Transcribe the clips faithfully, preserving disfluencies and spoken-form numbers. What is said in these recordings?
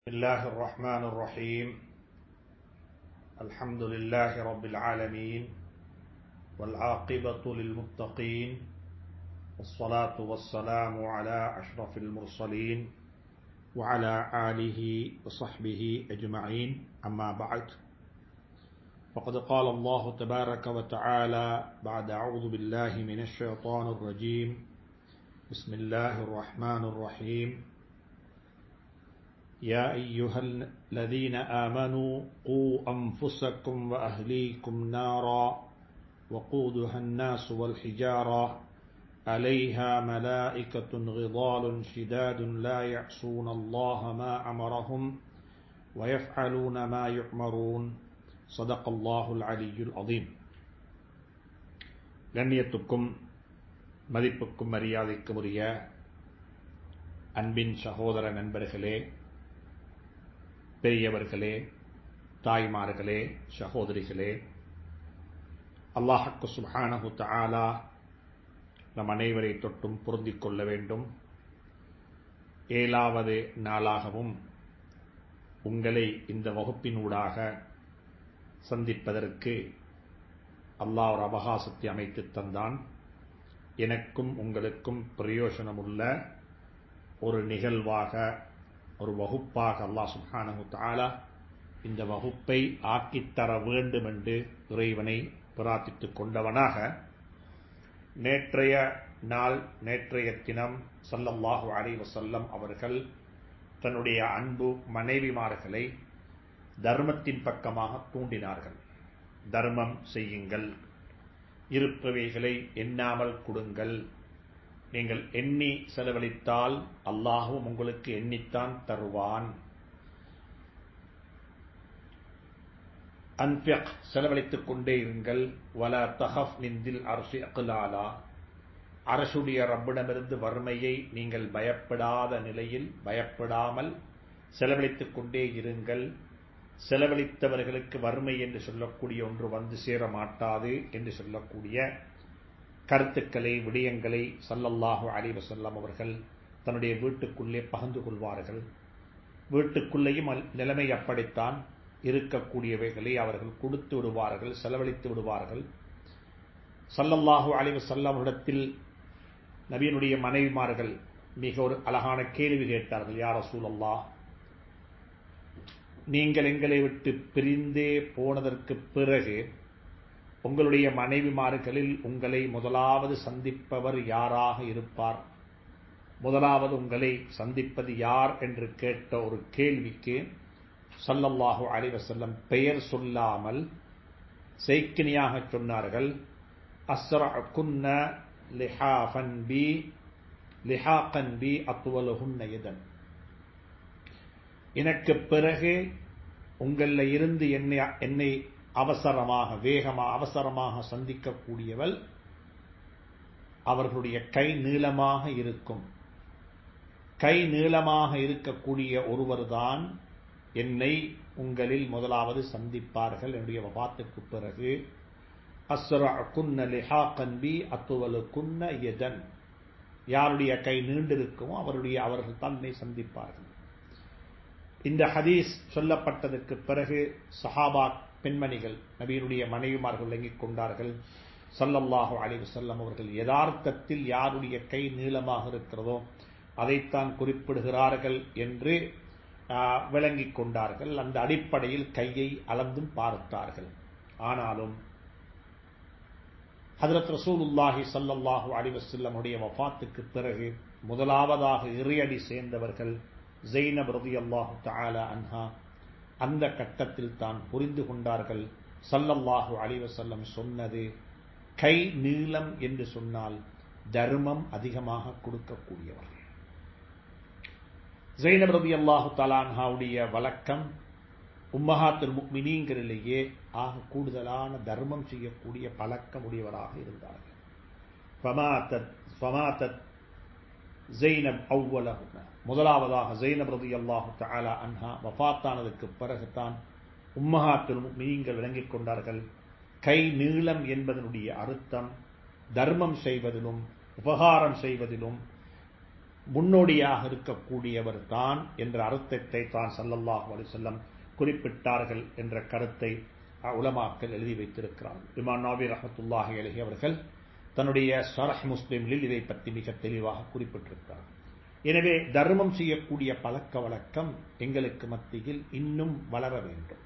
بسم الله الرحمن الرحيم. الحمد لله رب العالمين والعاقبة للمتقين والصلاة والسلام على أشرف المرسلين وعلى آله وصحبه أجمعين. أما بعد، فقد قال الله تبارك وتعالى بعد أعوذ بالله من الشيطان الرجيم. بسم الله الرحمن الرحيم. يا أيها الذين آمنوا قوا أنفسكم وأهليكم نارا وقودها الناس والحجارة عليها ملائكة غضال شداد لا يعصون الله ما أمرهم ويفعلون ما يؤمرون. صدق الله العلي العظيم. கண்ணியத்துக்கும் மதிப்புக்கும் மரியாதைக்கும் உரிய அன்பின் சகோதர நண்பர்களே, பெரியவர்களே, தாய்மார்களே, சகோதரிகளே, அல்லாஹ்வுக்கு சுப்ஹானஹு தஆலா நம் அனைவரை தொட்டும் பொருந்திக் கொள்ள வேண்டும். ஏழாவது நாளாகவும் உங்களை இந்த வகுப்பினூடாக சந்திப்பதற்கு அல்லாஹ் ஒரு அவகாசத்தை அமைத்து தந்தான். எனக்கும் உங்களுக்கும் பிரயோஜனமுள்ள ஒரு நிகழ்வாக, ஒரு வகுப்பாக அல்லாஹ் சுப்ஹானஹு தஆலா இந்த வகுப்பை ஆக்கித்தர வேண்டும் என்று இறைவனை பிரார்த்தித்துக் கொண்டவனாக, நேற்றைய நாள் நேற்றைய தினம் ஸல்லல்லாஹு அலைஹி வஸல்லம் அவர்கள் தன்னுடைய அன்பு மனைவிமார்களை தர்மத்தின் பக்கமாக தூண்டினார்கள். தர்மம் செய்யுங்கள், இருப்பவைகளை எண்ணாமல் கொடுங்கள், நீங்கள் எண்ணி செலவழித்தால் அல்லாஹ்வும் உங்களுக்கு எண்ணித்தான் தருவான். அன்ஃபிக், செலவழித்துக் கொண்டே இருங்கள். வலா தஹஃப் மின் தில் அர்ஷி அக்லாலா, அரசுடைய ரப்பிடமிருந்து வறுமையை நீங்கள் பயப்படாத நிலையில், பயப்படாமல் செலவழித்துக் கொண்டே இருங்கள். செலவழித்தவர்களுக்கு வறுமை என்று சொல்லக்கூடிய ஒன்று வந்து சேர மாட்டாது என்று சொல்லக்கூடிய கருத்துக்களை, விடயங்களை ஸல்லல்லாஹு அலைஹி வஸல்லம் அவர்கள் தன்னுடைய வீட்டுக்குள்ளே பகிர்ந்து கொள்வார்கள். வீட்டுக்குள்ளேயும் நிலைமை அப்படித்தான், இருக்கக்கூடியவைகளை அவர்கள் கொடுத்து விடுவார்கள், செலவழித்து விடுவார்கள். ஸல்லல்லாஹு அலைஹி வஸல்லம் இடத்தில் நபியினுடைய மனைவிமார்கள் மிக ஒரு அழகான கேள்வி கேட்டார்கள். யா ரசூலல்லாஹ், நீங்கள் எங்களை விட்டு பிரிந்தே போனதற்கு பிறகு உங்களுடைய மனைவிமார்களில் உங்களை முதலாவது சந்திப்பவர் யாராக இருப்பார்? முதலாவது உங்களை சந்திப்பது யார் என்று கேட்ட ஒரு கேள்விக்கு ஸல்லல்லாஹு அலைஹி வஸல்லம் பெயர் சொல்லாமல் செய்கினியாக சொன்னார்கள். அஸ்ரஅகுன்ன லிஹாஃபன் பி லிஹாகன் பி அத்வலுஹுன்ன யதன். எனக்கு பிறகு உங்களில் இருந்து என்னை என்னை அவசரமாக, வேகமாக, அவசரமாக சந்திக்கக்கூடியவள் அவர்களுடைய கை நீளமாக இருக்கும். கை நீளமாக இருக்கக்கூடிய ஒருவர்தான் என்னை உங்களில் முதலாவது சந்திப்பார்கள் என்னுடைய வஃபாத்துக்கு பிறகு. அஸ்ரஅகுன்ன லிஹாகன் பி அத்வலுகுன்ன யதன். யாருடைய கை நீண்டிருக்குமோ அவருடைய அவர்கள் தான் என்னை சந்திப்பார்கள். இந்த ஹதீஸ் சொல்லப்பட்டதற்கு பிறகு சஹாபா பெண்மணிகள், நபியினுடைய மனைவிமார்கள் விளங்கிக் கொண்டார்கள். ஸல்லல்லாஹு அலைஹி வஸல்லம் அவர்கள் யதார்த்தத்தில் யாருடைய கை நீளமாக இருக்கிறதோ அதைத்தான் குறிப்பிடுகிறார்கள் என்று விளங்கிக் கொண்டார்கள். அந்த அடிப்படையில் கையை அளந்தும் பார்த்தார்கள். ஆனாலும் ஹஜ்ரத் ரசூலுல்லாஹி ஸல்லல்லாஹு அலைஹி வஸல்லம் உடைய வஃபாத்துக்கு பிறகு முதலாவதாக இறையடி சேர்ந்தவர்கள் ஸைனப் ரலியல்லாஹு தஆலா அன்ஹா. அந்த கட்டத்தில் தான் புரிந்து கொண்டார்கள் ஸல்லல்லாஹு அலைஹி வஸல்லம் சொன்னது, கை நீளம் என்று சொன்னால் தர்மம் அதிகமாக கொடுக்கக்கூடியவர்கள். ஸைனப் ரலியல்லாஹு தஆலா அன்ஹாவுடைய வழக்கம், உம்மஹாத்துல் முஃமினீன்களிலேயே ஆக கூடுதலான தர்மம் செய்யக்கூடிய பழக்கம் உடையவராக இருந்தார்கள். ஃபமாதத் ஃபமாதத் ஸைனப் அவ்வலஹுன்ன, முதலாவதாக ஸைனப் ரலியல்லாஹு தஆலா அன்ஹா வஃபாத்தானதுக்கு பிறகுதான் உம்மஹாத்துல் முஃமினீன்கள் விளங்கிக் கொண்டார்கள் கை நீளம் என்பதனுடைய அர்த்தம் தர்மம் செய்வதிலும் உபகாரம் செய்வதிலும் முன்னோடியாக இருக்கக்கூடியவர் தான் என்ற அர்த்தத்தை தான் ஸல்லல்லாஹு அலைஹி வஸல்லம் குறிப்பிட்டார்கள் என்ற கருத்தை உலமாக்கள் எழுதி வைத்திருக்கிறார்கள். இமாம் நவவி ரஹ்மத்துல்லாஹி அலைஹி அவர்கள் தன்னுடைய ஷரஹ் முஸ்லிமில் இதை பற்றி மிக தெளிவாக குறிப்பிட்டிருக்கிறார். எனவே தர்மம் செய்யக்கூடிய பழக்க வழக்கம் எங்களுக்கு மத்தியில் இன்னும் வளர வேண்டும்.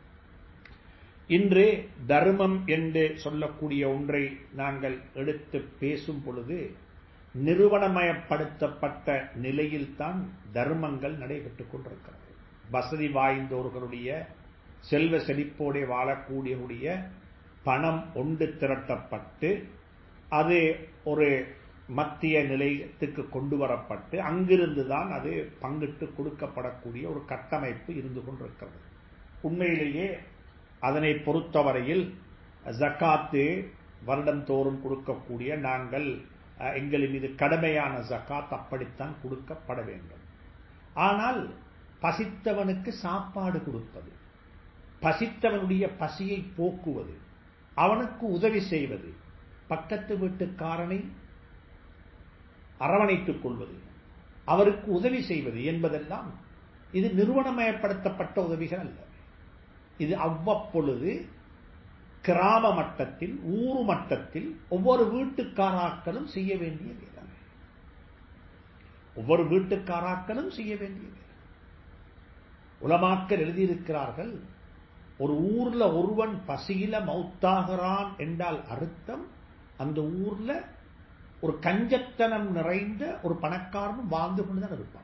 இன்று தர்மம் என்று சொல்லக்கூடிய ஒன்றை நாங்கள் எடுத்து பேசும் பொழுது நிறுவனமயப்படுத்தப்பட்ட நிலையில்தான் தர்மங்கள் நடைபெற்றுக் கொண்டிருக்கிறது. வசதி வாய்ந்தோர்களுடைய செல்வ செழிப்போടെ வாழக்கூடியவுடைய பணம் ஒன்று திரட்டப்பட்டு அது ஒரு மத்திய நிலையத்துக்கு கொண்டு வரப்பட்டு அங்கிருந்துதான் அது பங்கிட்டு கொடுக்கப்படக்கூடிய ஒரு கட்டமைப்பு இருந்து கொண்டிருக்கிறது. உண்மையிலேயே அதனை பொறுத்தவரையில் ஜக்காத்து வருடந்தோறும் கொடுக்கக்கூடிய நாங்கள் எங்களின் மீது கடமையான ஜக்காத் அப்படித்தான் கொடுக்கப்பட வேண்டும். ஆனால் பசித்தவனுக்கு சாப்பாடு கொடுப்பது, பசித்தவனுடைய பசியை போக்குவது, அவனுக்கு உதவி செய்வது, பக்கத்து வீட்டுக்காரனை அரவணைத்துக் கொள்வது, அவருக்கு உதவி செய்வது என்பதெல்லாம் இது நிறுவனமயப்படுத்தப்பட்ட உதவிகள் அல்ல. இது அவ்வப்பொழுது கிராம மட்டத்தில் ஊர் மட்டத்தில் ஒவ்வொரு வீட்டுக்காராக்களும் செய்ய வேண்டிய வேலை. ஒவ்வொரு வீட்டுக்காராக்களும் செய்ய வேண்டிய வேலை. உலமாக்கள் எழுதியிருக்கிறார்கள், ஒரு ஊர்ல ஒருவன் பசியில மௌத்தாகிறான் என்றால் அர்த்தம் அந்த ஊர்ல ஒரு கஞ்சத்தனம் நிறைந்த ஒரு பணக்காரனும் வாழ்ந்து கொண்டுதான் இருப்பான்.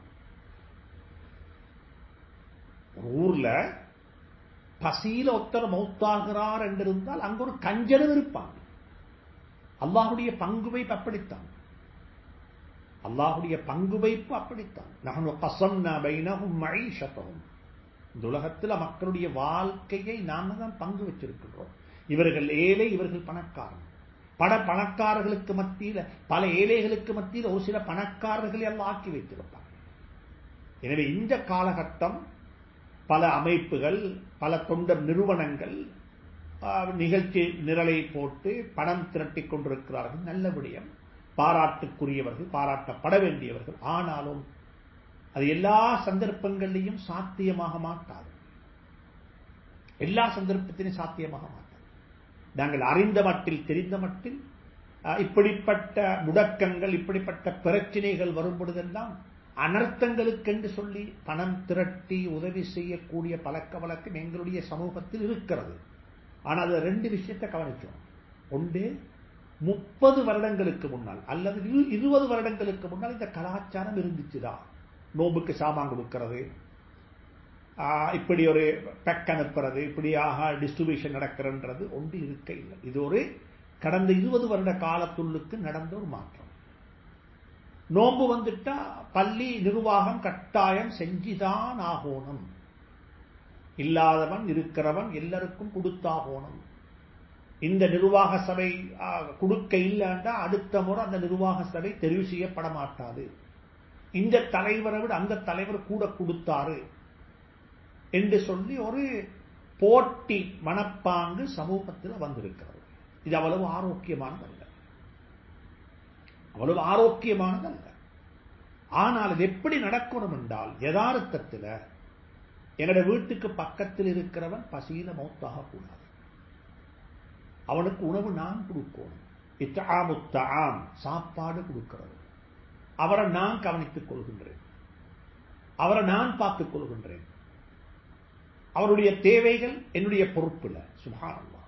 ஒரு ஊர்ல பசியில ஒருத்தர் மௌத்தாகிறார் என்றிருந்தால் அங்க ஒரு கஞ்சனும் இருப்பான். அல்லாஹுடைய பங்கு வைப்பு அப்படித்தான். அல்லாஹுடைய பங்கு வைப்பு அப்படித்தான். நஹ்னு கஸம்னா பைனஹும் மஈஷத்தஹும். இந்த உலகத்தில் மக்களுடைய வாழ்க்கையை நாம தான் பங்கு வச்சிருக்கிறோம். இவர்கள் ஏழை, இவர்கள் பணக்காரன். பல பணக்காரர்களுக்கு மத்தியில், பல ஏழைகளுக்கு மத்தியில் ஒரு சில பணக்காரர்களை எல்லாம் ஆக்கி வைத்திருப்பாங்க. எனவே இந்த காலகட்டம் பல அமைப்புகள், பல தொண்டர் நிறுவனங்கள் நிகழ்ச்சி நிரலை போட்டு பணம் திரட்டிக் கொண்டிருக்கிறார்கள். நல்ல விடயம், பாராட்டுக்குரியவர்கள், பாராட்டப்பட வேண்டியவர்கள். ஆனாலும் அது எல்லா சந்தர்ப்பங்களிலும் சாத்தியமாக மாட்டாது. எல்லா சந்தர்ப்பத்திலும் சாத்தியமாக மாட்டாது. நாங்கள் அறிந்த மட்டில், தெரிந்த மட்டில் இப்படிப்பட்ட முடக்கங்கள், இப்படிப்பட்ட பிரச்சனைகள் வரும் பொழுதெல்லாம் அனர்த்தங்களுக்கென்று சொல்லி பணம் திரட்டி உதவி செய்யக்கூடிய பழக்க வழக்கம் எங்களுடைய சமூகத்தில் இருக்கிறது. ஆனால் அது ரெண்டு விஷயத்தை கவனிச்சோம். ஒன்று, முப்பது வருடங்களுக்கு முன்னால் அல்லது இருபது வருடங்களுக்கு முன்னால் இந்த கலாச்சாரம் இருந்துச்சுதான். நோம்புக்கு சாமான் கொடுக்கிறது, இப்படி ஒரு பேக் அனுப்புறது, இப்படியாக டிஸ்ட்ரிபியூஷன் நடக்கிறது ஒன்று இருக்க இல்லை. இது ஒரு கடந்த இருபது வருட காலத்துள்ளுக்கு நடந்த ஒரு மாற்றம். நோம்பு வந்துட்டா பள்ளி நிர்வாகம் கட்டாயம் செஞ்சுதான் ஆகணும். இல்லாதவன் இருக்கிறவன் எல்லாருக்கும் கொடுத்தாகணும். இந்த நிர்வாக சபை கொடுக்க இல்லைன்னா அடுத்த முறை அந்த நிர்வாக சபை தெரிவு செய்யப்பட மாட்டாது. இந்த தலைவரை விட அந்த தலைவர் கூட கொடுத்தாரு என்று சொல்லி ஒரு போட்டி மனப்பாங்கு சமூகத்தில் வந்திருக்கிறது. இது அவ்வளவு ஆரோக்கியமானதல்ல, அவ்வளவு ஆரோக்கியமானதல்ல. ஆனால் இது எப்படி நடக்கணும் என்றால், யதார்த்தத்தில் என்னோட வீட்டுக்கு பக்கத்தில் இருக்கிறவன் பசியில மௌத்தாக கூடாது. அவனுக்கு உணவு நான் கொடுக்கணும். இத்ஆமுத்தஆம், சாப்பாடு கொடுக்கிறது. அவரை நான் கவனித்துக் கொள்கின்றேன், அவரை நான் பார்த்துக் கொள்கின்றேன். அவருடைய தேவைகள் என்னுடைய பொறுப்புல. சுப்ஹானல்லாஹ்.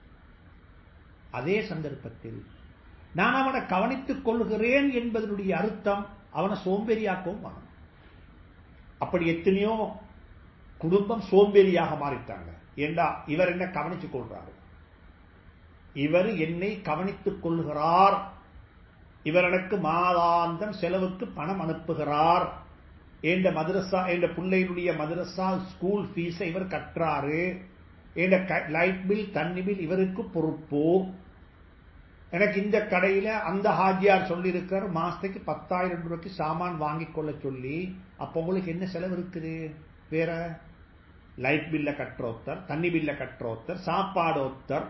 அதே சந்தர்ப்பத்தில் நான் அவனை கவனித்துக் கொள்கிறேன் என்பதனுடைய அர்த்தம் அவனை சோம்பேறியாக்கவும் வேணும். அப்படி எத்தனையோ குடும்பம் சோம்பேறியாக மாறிட்டாங்க. ஏண்டா இவர் என்ன கவனித்துக் கொள்றாரு, இவர் என்னை கவனித்துக் கொள்கிறார், இவர் எனக்கு மாதாந்தம் செலவுக்கு பணம் அனுப்புகிறார், என்ற மதரசா, என்ற பிள்ளைகளுடைய மதரசா ஸ்கூல் ஃபீஸை இவர் கட்டுறாரு, என்ற லைட் பில் தண்ணி பில் இவருக்கு பொறுப்பு, எனக்கு இந்த கடையில அந்த ஹாஜியார் சொல்லி இருக்கிற மாசத்துக்கு பத்தாயிரம் ரூபாய்க்கு சாமான் வாங்கி கொள்ள சொல்லி. அப்ப உங்களுக்கு என்ன செலவு இருக்குது? வேற லைட் பில்ல கட்டுற ஒருத்தர், தண்ணி பில்ல கட்டுற ஒருத்தர், சாப்பாடு ஒருத்தர்,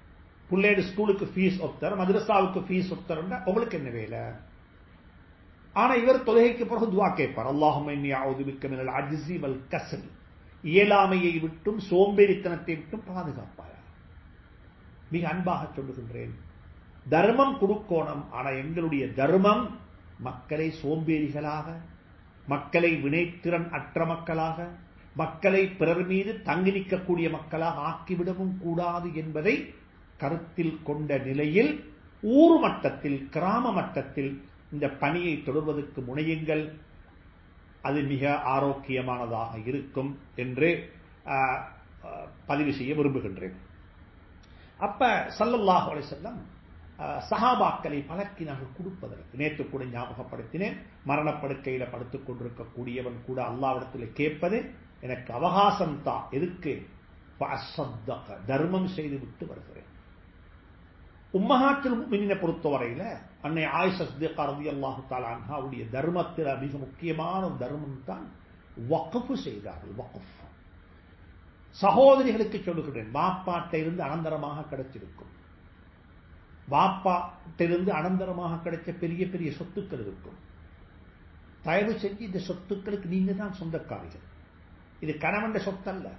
பிள்ளையோட ஸ்கூலுக்கு ஃபீஸ் ஒருத்தர், மதரசாவுக்கு ஃபீஸ் ஒருத்தர், உங்களுக்கு என்ன வேலை? ஆனா இவர் தொழுகைக்கு பிறகு துஆ கேட்பார், அல்லாஹும்ம இன்னி அஊது பிக்க மினல் அஜ்ஸி வல் கஸ்ல், இயலாமையை விட்டும் சோம்பேறித்தனத்தை விட்டும் பாதுகாப்பாயா. மிக அன்பாக சொல்லுகின்றேன், தர்மம் கொடுக்கோணம். ஆனா எங்களுடைய தர்மம் மக்களை சோம்பேறிகளாக, மக்களை வினைத்திறன் அற்ற மக்களாக, மக்களை பிறர் மீது தங்கி நிற்கக்கூடிய மக்களாக ஆக்கிவிடவும் கூடாது என்பதை கருத்தில் கொண்ட நிலையில் ஊர் மட்டத்தில், கிராம மட்டத்தில் இந்த பணியை தொடர்வதற்கு முனையுங்கள். அது மிக ஆரோக்கியமானதாக இருக்கும் என்று பதிவு செய்ய விரும்புகின்றேன். அப்ப ஸல்லல்லாஹு அலைஹி வஸல்லம் சஹாபாக்களை பழக்கினார்கள் கொடுப்பதற்கு. நேற்று கூட ஞாபகப்படுத்தினேன், மரணப்படுக்கையில படுத்துக் கொண்டிருக்கக்கூடியவன் கூட அல்லாஹ்விடத்தில் கேட்பது, எனக்கு அவகாசம் தா, எதுக்கு? தர்மம் செய்து விட்டு வருகிறேன். உம்மஹாத்துல் முஃமினீன பொறுத்தவரையில அன்னை ஆயிஷா சித்திகா ரலியல்லாஹு தஆலா அன்ஹாவுடைய தர்மத்தில் மிக முக்கியமான தர்மம் தான் வக்ஃப் செய்தார்கள். வக்ஃப் சகோதரிகளுக்கு சொல்லுகிறேன், வாப்பாட்டிலிருந்து அனந்தரமாக கிடைச்சிருக்கும், வாப்பாட்டிலிருந்து அனந்தரமாக கிடைச்ச பெரிய பெரிய சொத்துக்கள் இருக்கும். தயவு செஞ்சு இந்த சொத்துக்களுக்கு நீங்க தான் சொந்தக்காரிகள். இது கணவன் சொத்தல்ல,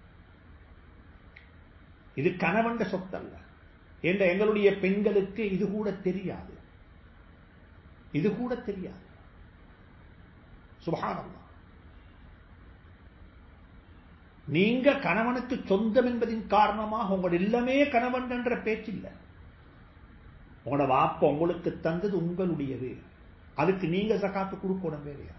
இது கணவன் சொத்தல்ல என்ற எங்களுடைய பெண்களுக்கு இது கூட தெரியாது, இது கூட தெரியாது. சுப்ஹானல்லாஹ். நீங்க கணவனுக்கு சொந்தம் என்பதின் காரணமாக உங்கள் எல்லாமே கணவன் என்ற பேச்சு இல்லை. உங்களோட வாப்ப உங்களுக்கு தந்தது உங்களுடையது, அதுக்கு நீங்க ஜகாத்து கொடுக்கணும் வேறையா?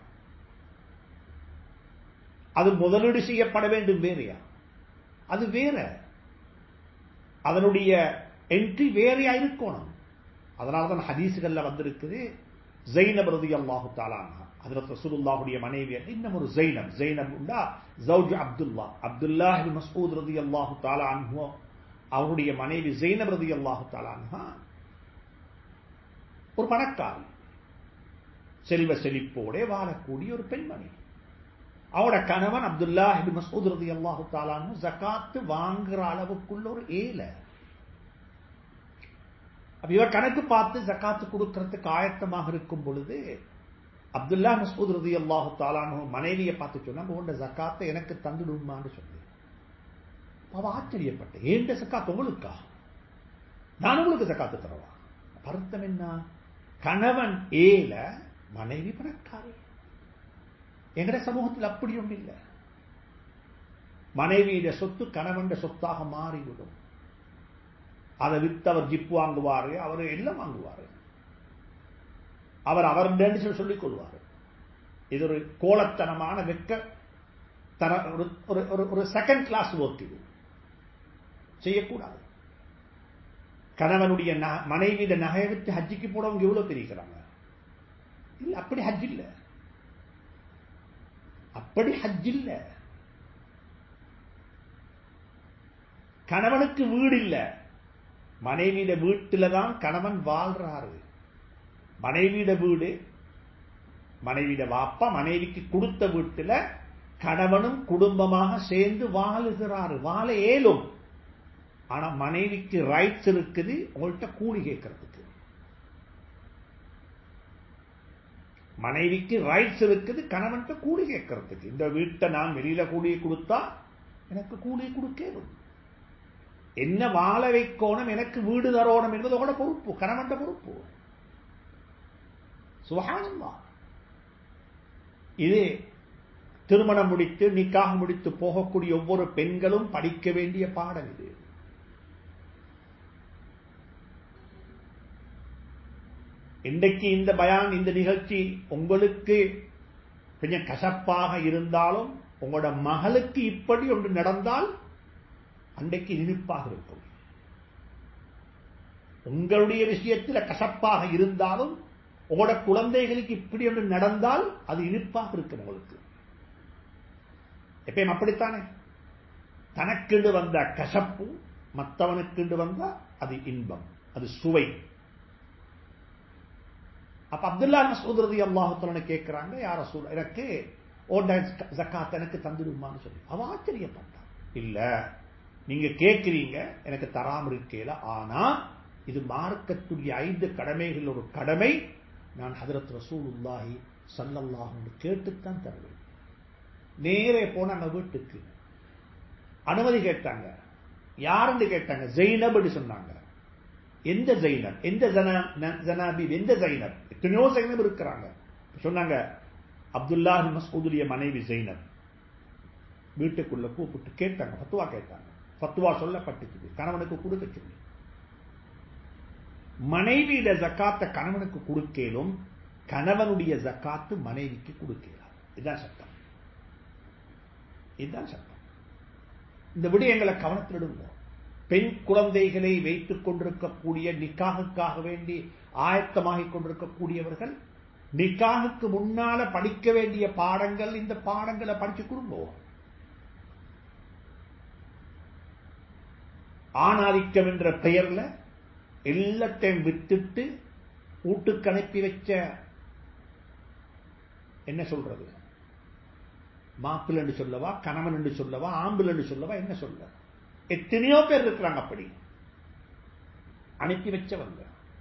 அது முதலீடு செய்யப்பட வேண்டும் வேறையா? அது வேற, அதனுடைய என்ட்ரி வேறையா இருக்கணும். அதனால்தான் ஹதீஸ்கள்ல வந்திருக்குது, ஸைனப் ரலியல்லாஹு தஆலா அன்ஹா ஹஜ்ரத் ரசூலுல்லாஹுடைய மனைவி, இன்னும் ஒரு ஸைனப், ஸைனப் உண்டா ஜௌஜ் அப்துல்லா, அப்துல்லாஹ் இப்னு மஸ்ஊத் ரலியல்லாஹு தஆலா அன்ஹு அவருடைய மனைவி ஸைனப் ரலியல்லாஹு தஆலா அன்ஹா ஒரு பணக்காரி, செல்வ செழிப்போட வாழக்கூடிய ஒரு பெண்மணி. அவரோட கணவன் அப்துல்லாஹ் இப்னு மஸ்ஊத் ரலியல்லாஹு தஆலா அன்ஹு ஜகாத் வாங்குற அளவுக்குள்ள ஒரு ஏழை. அப்ப இவர் கணக்கு பார்த்து ஜகாத்து கொடுக்கிறதுக்கு ஆயத்தமாக இருக்கும் பொழுது அப்துல்லாஹ் மஸ்ஊத் ரலியல்லாஹு தஆலா அன்ஹு மனைவியை பார்த்து சொன்னாங்க, உங்க ஜகாத்தை எனக்கு தந்துடுமான்னு சொல்லி. அவ ஆச்சரியப்பட்டேன், ஏண்ட ஜகாத் உங்களுக்கா? நான் உங்களுக்கு ஜகாத்து தரவா? அர்த்தம் என்ன? கணவன் ஏழை, மனைவி பணக்காரி. எங்கட சமூகத்தில் அப்படி ஒன்றும் இல்லை. மனைவியுடைய சொத்து கணவன் சொத்தாக மாறிவிடும். அதை வித்து அவர் ஜிப் வாங்குவாரு, அவர் எல்லாம் வாங்குவாரு, அவர் அவர் சொல்லிக் கொள்வார். இது ஒரு கோலத்தனமான வெக்க தர ஒரு செகண்ட் கிளாஸ் ஒர்க். இது செய்யக்கூடாது. கணவனுடைய மனைவியுடைய நகையை விட்டு ஹஜ்ஜிக்கு போனவங்க எவ்வளவு தெரிவிக்கிறாங்க? இல்ல, அப்படி ஹஜ் இல்ல, அப்படி ஹஜ் இல்ல. கணவனுக்கு வீடு இல்ல, மனைவியிட வீட்டில தான் கணவன் வாழ்றாரு. மனைவியிட வீடு, மனைவியிட வாப்பா மனைவிக்கு கொடுத்த வீட்டில கணவனும் குடும்பமாக சேர்ந்து வாழுகிறாரு, வாழ ஏலும். ஆனா மனைவிக்கு ரைட்ஸ் இருக்குது உங்கள்கிட்ட கூலி கேட்கறதுக்கு. மனைவிக்கு ரைட்ஸ் இருக்குது கணவன்கிட்ட கூலி கேட்கறதுக்கு. இந்த வீட்டை நான் வெளியில கூலி கொடுத்தா எனக்கு கூலி கொடுக்கணும், என்ன வாழ வைக்கணும், எனக்கு வீடு தரோணும் என்பது உங்களோட பொறுப்பு, கணவன் பொறுப்பு. சுப்ஹானல்லாஹ். இது திருமணம் முடித்து நிக்காஹ் முடித்து போகக்கூடிய ஒவ்வொரு பெண்களும் படிக்க வேண்டிய பாடம். இது இன்றைக்கு இந்த பயான், இந்த நிகழ்ச்சி உங்களுக்கு கொஞ்சம் கசப்பாக இருந்தாலும் உங்களோட மகளுக்கு இப்படி ஒன்று நடந்தால் அன்றைக்கு இனிப்பாக இருக்கும். உங்களுடைய விஷயத்தில் கசப்பாக இருந்தாலும் உங்களோட குழந்தைகளுக்கு இப்படி ஒன்று நடந்தால் அது இனிப்பாக இருக்கும் உங்களுக்கு. எப்பயும் அப்படித்தானே? தனக்கு வந்த கசப்பு மற்றவனுக்கு வந்தா அது இன்பம், அது சுவை. அப்ப அப்துல்லாஹ் மஸ்ஊத் ரலியல்லாஹு தஆலா கேட்கிறாங்க, யா ரசூல், எனக்கு ஓட ஜகாத் எனக்கு தந்துடுமான்னு சொல்லி. அவ ஆச்சரியப்பட்டான். இல்ல, நீங்க கேட்கிறீங்க, எனக்கு தராம இருக்கல. ஆனா இது மார்க்கத்துடைய ஐந்து கடமைகள் ஒரு கடமை. நான் ஹஜ்ரத் ரசூலுல்லாஹி ஸல்லல்லாஹு அலைஹி வஸல்லம் கேட்டுத்தான் தருவேன். நேரே போனாங்க வீட்டுக்கு, அனுமதி கேட்டாங்க. யாருன்னு கேட்டாங்க, ஜெய்னப் சொன்னாங்க. எந்த ஜெய்னப், எந்த ஜனாபி, எந்த ஜெய்னப்? எத்தனையோ ஜெய்னப் இருக்கிறாங்க. சொன்னாங்க அப்துல்லா பின் மஸ்ஊதுடைய மனைவி ஜெய்னப். வீட்டுக்குள்ள கூப்பிட்டு கேட்டாங்க, ஃபத்வா கேட்டாங்க. ஃபத்வா சொல்லப்பட்டுச்சு, கணவனுக்கு கொடுக்க சொல்லி. மனைவியிட ஜக்காத்தை கணவனுக்கு கொடுக்கலும், கணவனுடைய ஜக்காத்து மனைவிக்கு கொடுக்கலாம். இதுதான் சட்டம், இதுதான் சட்டம். இந்த விடயங்களை கவனத்தில் இடுங்க. பெண் குழந்தைகளை வைத்துக் கொண்டிருக்கக்கூடிய, நிக்காஹுக்காக வேண்டி ஆயத்தமாகிக் கொண்டிருக்கக்கூடியவர்கள் நிக்காஹுக்கு முன்னால படிக்க வேண்டிய பாடங்கள், இந்த பாடங்களை படிச்சு கொடுங்க. ஆணாதிக்கம் என்ற பெயர்ல எல்லாத்தையும் விட்டுட்டு வீட்டுக்கு அனுப்பி வச்ச, என்ன சொல்றது, மாப்பிள் என்று சொல்லவா, கணவன் என்று சொல்லவா, ஆம்பிள் என்று சொல்லவா, என்ன சொல்ல, எத்தனையோ பேர் இருக்கிறாங்க. அப்படி அனுப்பி வச்சவங்க.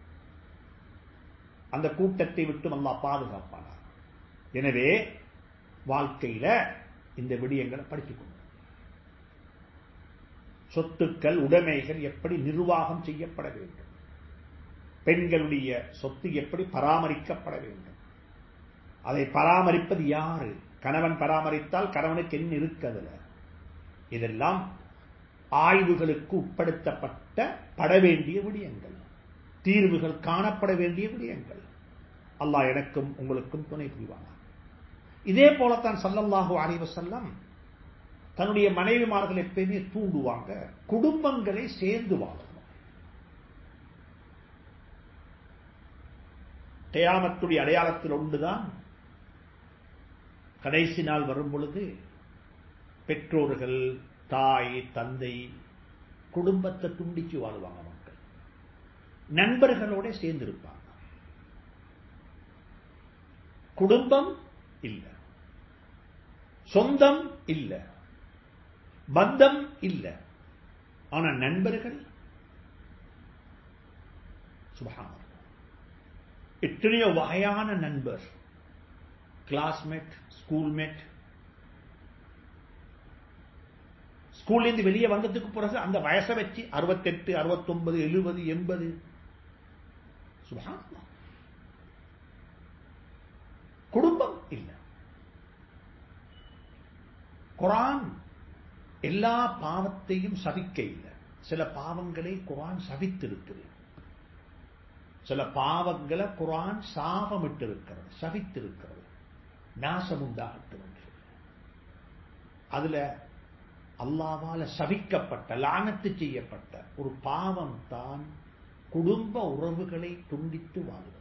அந்த கூட்டத்தை விட்டு அல்லாஹ் பாதுகாப்பானார். எனவே வாழ்க்கையில இந்த விடயங்களை படித்துக்கொண்டு, சொத்துக்கள், உடைமைகள் எப்படி நிர்வாகம் செய்யப்பட வேண்டும், பெண்களுடைய சொத்து எப்படி பராமரிக்கப்பட வேண்டும், அதை பராமரிப்பது யாரு, கணவன் பராமரித்தால் கணவனுக்கு என்ன இருக்கிறதுல, இதெல்லாம் ஆய்வுகளுக்கு உட்படுத்தப்பட்ட பட வேண்டிய விடயங்கள், தீர்வுகள் காணப்பட வேண்டிய விடயங்கள். அல்லாஹ் எனக்கும் உங்களுக்கும் துணை புரிவாங்க. இதே போலத்தான் ஸல்லல்லாஹு அலைஹி வஸல்லம் தன்னுடைய மனைவிமார்கள் எப்பயுமே தூண்டுவாங்க, குடும்பங்களை சேர்ந்து வாழணும். கியாமத்துடைய அடையாளத்தில் ஒன்றுதான், கடைசி நாள் வரும் பொழுது பெற்றோர்கள், தாய், தந்தை, குடும்பத்தை துண்டிச்சு வாழ்வாங்க. மக்கள் நண்பர்களோட சேர்ந்து இருப்பாங்க. குடும்பம் இல்ல, சொந்தம் இல்ல, பந்தம் இல்ல, ஆனா நண்பர்கள் சுப்ஹானல்லாஹ். எத்தனையோ வகையான நண்பர், கிளாஸ்மேட், ஸ்கூல்மேட். ஸ்கூல்ல இருந்து வெளியே வந்ததுக்கு பிறகு அந்த வயசை வச்சு அறுபத்தெட்டு, அறுபத்தி ஒன்பது, எழுபது, எண்பது. சுப்ஹானல்லாஹ். குடும்பம் இல்ல. குர்ஆன் எல்லா பாவத்தையும் சபிக்க இல்லை. சில பாவங்களை குர்ஆன் சபித்திருக்கிறது, சில பாவங்களை குர்ஆன் சாபமிட்டு இருக்கிறது, சபித்திருக்கிறது, நாசம் உண்டாகட்டும் என்று. அதுல அல்லாஹ்வால சபிக்கப்பட்ட, லானத்து செய்யப்பட்ட ஒரு பாவம் தான் குடும்ப உறவுகளை துண்டித்து வாழ்வது.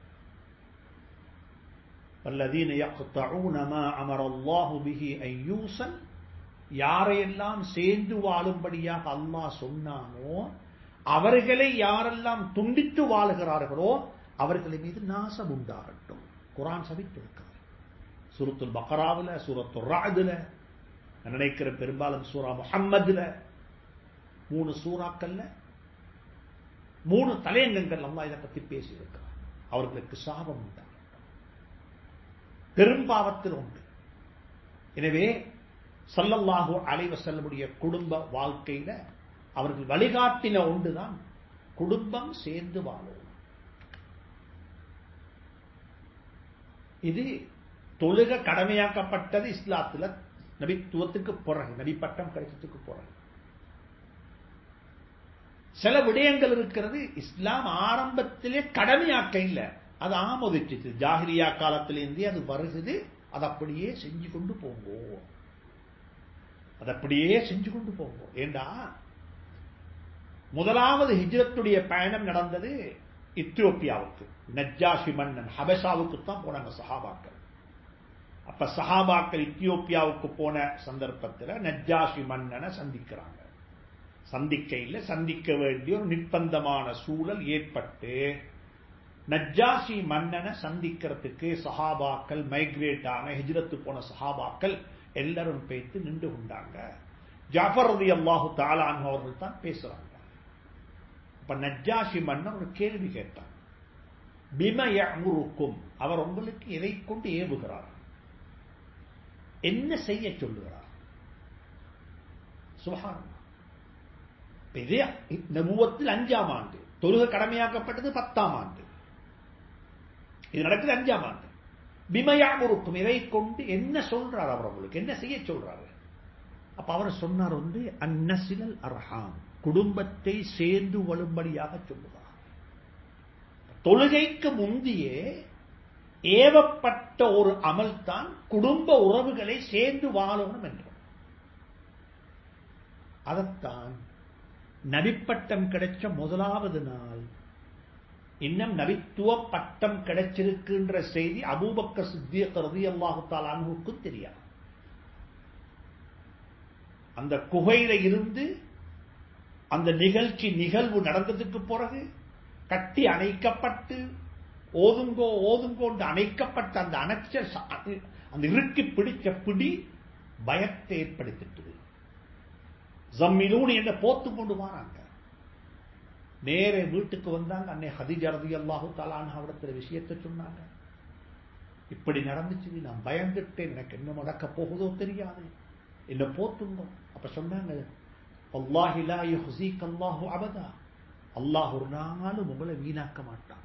வல்லதீன யக்தஊன மா அமரல்லாஹு பிஹி அன் யூஸல், யாரையெல்லாம் சேர்ந்து வாழும்படியாக அல்லாஹ் சொன்னானோ அவர்களை யாரெல்லாம் துண்டித்து வாழுகிறார்களோ அவர்களை மீது நாசம் உண்டாகட்டும். குர்ஆன் சபித்திருக்கிறது. சூரத்துல் பக்ராவுல, சூரத்துர் ரஅதுல, நினைக்கிற பெரும்பாலும் சூரா முஹம்மதுல, மூணு சூறாக்கள்ல, மூணு தலையங்கங்கள் அல்லாஹ் இதை பத்தி பேசி இருக்கிறார். அவர்களுக்கு சாபம் உண்டாகட்டும், பெரும்பாவத்தில் உண்டு. எனவே ஸல்லல்லாஹு அலைஹி வஸல்லமுடைய குடும்ப வாழ்க்கையில அவர்கள் வழிகாட்டின ஒன்றுதான் குடும்பம் சேர்ந்து வாழும். இது தொழுக கடமையாக்கப்பட்டது இஸ்லாத்துல நபித்துவத்துக்கு பிறகு, நபி பட்டம் கிடைச்சதுக்கு பிறகு. சில விடயங்கள் இருக்கிறது இஸ்லாம் ஆரம்பத்திலே கடமையாக்க இல்லை, அது ஆமோதிச்சு. ஜாஹிலியா காலத்திலிருந்தே அது வருகிறது, அது அப்படியே செஞ்சு கொண்டு போங்கோ, அது அப்படியே செஞ்சு கொண்டு போங்கோ. ஏண்டா முதலாவது ஹிஜ்ரத்துடைய பயணம் நடந்தது இத்தியோப்பியாவுக்கு, நஜ்ஜாஷி மன்னன் ஹபஷாவுக்கு தான் போனாங்க சஹாபாக்கள். அப்ப சஹாபாக்கள் இத்தியோப்பியாவுக்கு போன சந்தர்ப்பத்தில் நஜ்ஜாஷி மன்னனை சந்திக்கிறாங்க. சந்திக்க இல்லை, சந்திக்க வேண்டிய ஒரு நிர்பந்தமான சூழல் ஏற்பட்டு நஜ்ஜாஷி மன்னனை சந்திக்கிறதுக்கு சஹாபாக்கள், மைக்ரேட் ஆன ஹிஜ்ரத்து போன சஹாபாக்கள் எல்லாரும் பேத்து நின்று கொண்டாங்க. ஜாஃபர் ரலியல்லாஹு தஆலா அன்ஹு அவர்கள் தான் பேசுறாங்க. அப்ப நஜ்ஜாஷி மன்னன் ஒரு கேள்வி கேட்டான், பிம யஅமுருக்கும், அவர் உங்களுக்கு எதை கொண்டு ஏவுகிறார், என்ன செய்ய சொல்லுகிறார். சுப்ஹானல்லாஹ். இது நபுவத்தில் அஞ்சாம் ஆண்டு, தொழுகை கடமையாக்கப்பட்டது பத்தாம் ஆண்டு, இது நடக்குது அஞ்சாம் ஆண்டு. பிம யஅமுருக்கும், இதை கொண்டு என்ன சொல்றார், அவர் உங்களுக்கு என்ன செய்ய சொல்றாரு. அப்ப அவர் சொன்னார் வந்து அன்னசிலல் அர்ஹாம், குடும்பத்தை சேர்ந்து வழும்படியாக சொல்லுவார். தொழுகைக்கு முந்தியே ஏவப்பட்ட ஒரு அமல் தான் குடும்ப உறவுகளை சேர்ந்து வாழணும் என்று. அதத்தான் நபிப்பட்டம் கிடைச்ச முதலாவது நாள், இன்னும் நபித்துவ பட்டம் கிடைச்சிருக்கின்ற செய்தி அபூபக்கர் சித்தீக் ரலியல்லாஹு தஆலா அன்ஹுக்கு தெரியாது. அந்த குகையில இருந்து அந்த நிகழ்ச்சி நிகழ்வு நடந்ததுக்கு பிறகு கட்டி அணைக்கப்பட்டு ஓதுங்கோ ஓதுங்கோ அணைக்கப்பட்ட அந்த அணைச்ச அந்த இறுக்கி பிடிச்ச பிடி பயத்தை ஏற்படுத்திட்டு ஜம்மிலூனி என்ற போத்து கொண்டு வராங்க. நேரே வீட்டுக்கு வந்தாங்க. அன்னை ஹதீஜா ரலியல்லாஹு தஆலா அன்ஹா அவரிடத்துல விஷயத்தை சொன்னாங்க. இப்படி நடந்துச்சு, நான் பயந்துட்டேன், எனக்கு என்ன நடக்க போகுதோ தெரியாது, என்ன போத்துங்க. அப்ப சொன்னாங்க, வல்லாஹி லா யுஹ்ஸீக அல்லாஹு அபதா, அல்லாஹ் ஒரு நாளும் உங்களை வீணாக்க மாட்டான்.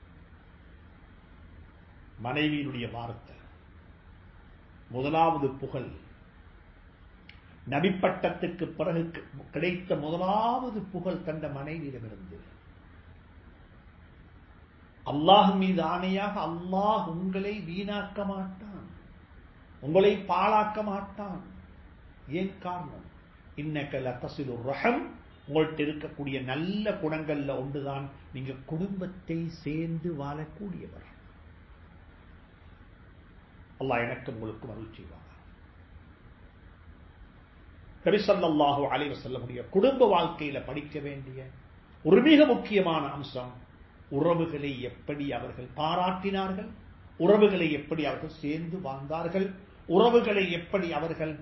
மனைவியினுடைய வார்த்தை, முதலாவது புகழ், நபிப்பட்டத்துக்கு பிறகு கிடைத்த முதலாவது புகழ் கண்ட மனைவியிடமிருந்து. அல்லாஹ் மீது ஆணையாக, அல்லாஹ் உங்களை வீணாக்க மாட்டான், உங்களை பாழாக்க மாட்டான். ஏன் காரணம்? இன்னக லதஸிலுர் ரஹம், உங்கள்கிட்ட இருக்கக்கூடிய நல்ல குணங்கள்ல ஒன்றுதான் நீங்க குடும்பத்தை சேர்ந்து வாழக்கூடியவர். அல்லாஹ் எனக்கு உங்களுக்கு அருள் செய்வார். நபி ஸல்லல்லாஹு அலைஹி வஸல்லம் குடும்ப வாழ்க்கையில படிக்க வேண்டிய ஒரு மிக முக்கியமான அம்சம், உறவுகளை எப்படி அவர்கள் பாராட்டினார்கள், உறவுகளை எப்படி அவர்கள் சேர்ந்து வாழ்ந்தார்கள், உறவுகளை எப்படி அவர்கள்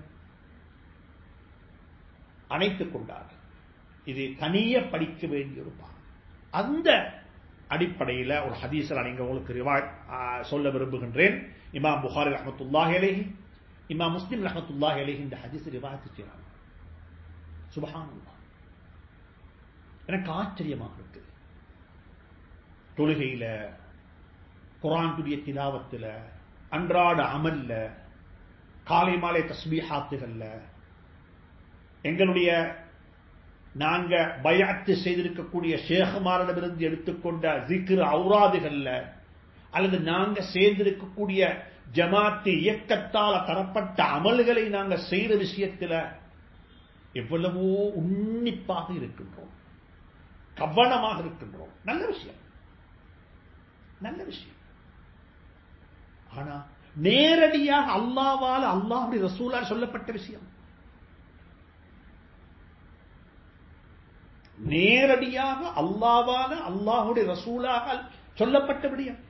அணைத்துக் கொண்டார்கள். இது தனிய படிக்க வேண்டிய ஒரு பாடம். அந்த அடிப்படையில் ஒரு ஹதீஸில் நீங்க உங்களுக்கு ரிவாயத் சொல்ல விரும்புகின்றேன். இமாம் புகாரி ரஹ்மத்துல்லாஹி அலைஹி, இமாம் முஸ்லிம் ரஹ்மத்துல்லாஹி அலைஹி இந்த ஹதீஸ் ரிவாயத் செய்றாங்க. சுப்ஹானல்லாஹ், எனக்கு ஆச்சரியமாக இருக்கு. தொழுகையில, குர்ஆனுடைய திலாவத்துல, அன்றாட அமல்ல, காலை மாலை தஸ்பீஹாத்துகள்ல, எங்களுடைய நாங்க பயாத்து செய்திருக்கக்கூடிய ஷேகுமாரிடமிருந்து எடுத்துக்கொண்ட ஜிக்ர் ஔராதுகள்ல, அல்லது நாங்க சேர்ந்திருக்கக்கூடிய ஜமாத்து இயக்கத்தால் தரப்பட்ட அமல்களை நாங்க செய்த விஷயத்துல எவ்வளவோ உன்னிப்பாக இருக்கின்றோம், கவனமாக இருக்கின்றோம். நல்ல விஷயம், நல்ல விஷயம். ஆனா நேரடியாக அல்லாஹ்வால, அல்லாஹ்வுடைய ரசூலால் சொல்லப்பட்ட விஷயம், நேரடியாக அல்லாஹ்வால, அல்லாஹ்வுடைய ரசூலாக சொல்லப்பட்ட விடயம்.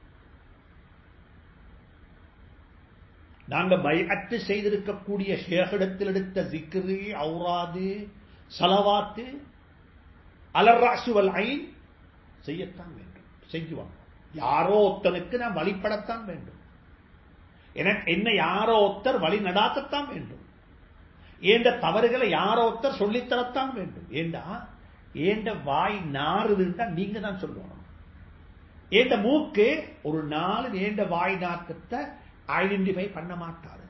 நாங்க பைஅத் செய்திருக்கக்கூடிய ஷேഖிடத்தில் எடுத்த ஜிக்ரு, ஔராது, ஸலவாத்து, அலர் ரஅஸ் வல் ஐன் செய்யத்தான் வேண்டும், செய்வாங்க. யாரோ ஒருத்தனுக்கு நான் வழிபடத்தான் வேண்டும், எனக்கு என்ன யாரோ ஒருத்தர் வழி நடாத்தத்தான் வேண்டும், ஏண்ட தவறுகளை யாரோ ஒருத்தர் சொல்லித்தரத்தான் வேண்டும். ஏண்டா ஏண்ட வாய் நாறுதுன்னா நீங்க தான் சொல்லணும். ஏண்ட மூக்கு ஒரு நாள் ஏண்ட வாய் நாக்கத்தை ஐடென்டிஃபை பண்ண மாட்டாரு,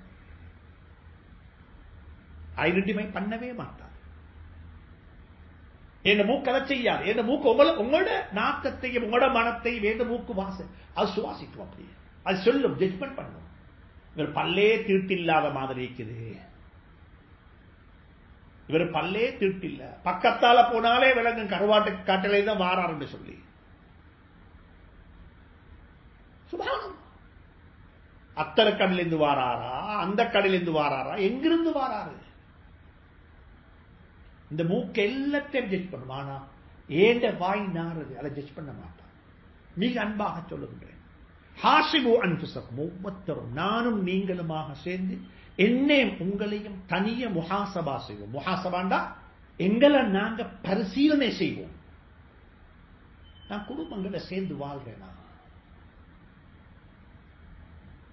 ஐடென்டிஃபை பண்ணவே மாட்டார். என் மூக்கு அதை செய்யாது. என் மூக்கு உங்களை உங்களோட நாக்கத்தையும் உங்களோட மனத்தையும் எந்த மூக்கு வாச அது சுவாசிக்கும், அப்படியே அது சொல்லும், ஜட்ஜ்மெண்ட் பண்ணும். இவர் பல்லே தீட்டில்லாத மாதிரி இருக்குது, இவர் பல்லே தீட்டில்ல, பக்கத்தால போனாலே விலங்கும் கருவாட்டு காட்டலை தான் வாராருன்னு சொல்லி. சுபானம், அத்தனை கடலிருந்து வாராரா, அந்த கடலிருந்து வாராரா, எங்கிருந்து வாராரு? இந்த மூக்கு எல்லாத்தையும் ஜட்ஜ் பண்ணும். ஆனா ஏண்ட வாய் நாறுது, அதை ஜட்ஜ் பண்ண மாட்டான். மிக அன்பாக சொல்லுகின்றேன், ஹாசிபு அன்ஃபுஸக்கும், ஒவ்வொருத்தரும் நானும் நீங்களுமாக சேர்ந்து என்னே உங்களையும் தனிய முஹாசபா செய்வோம். முஹாசபாண்டா எங்களை நாங்க பரிசீலனை செய்வோம். நான் குடும்பங்களை சேர்ந்து வாழ்றேனா,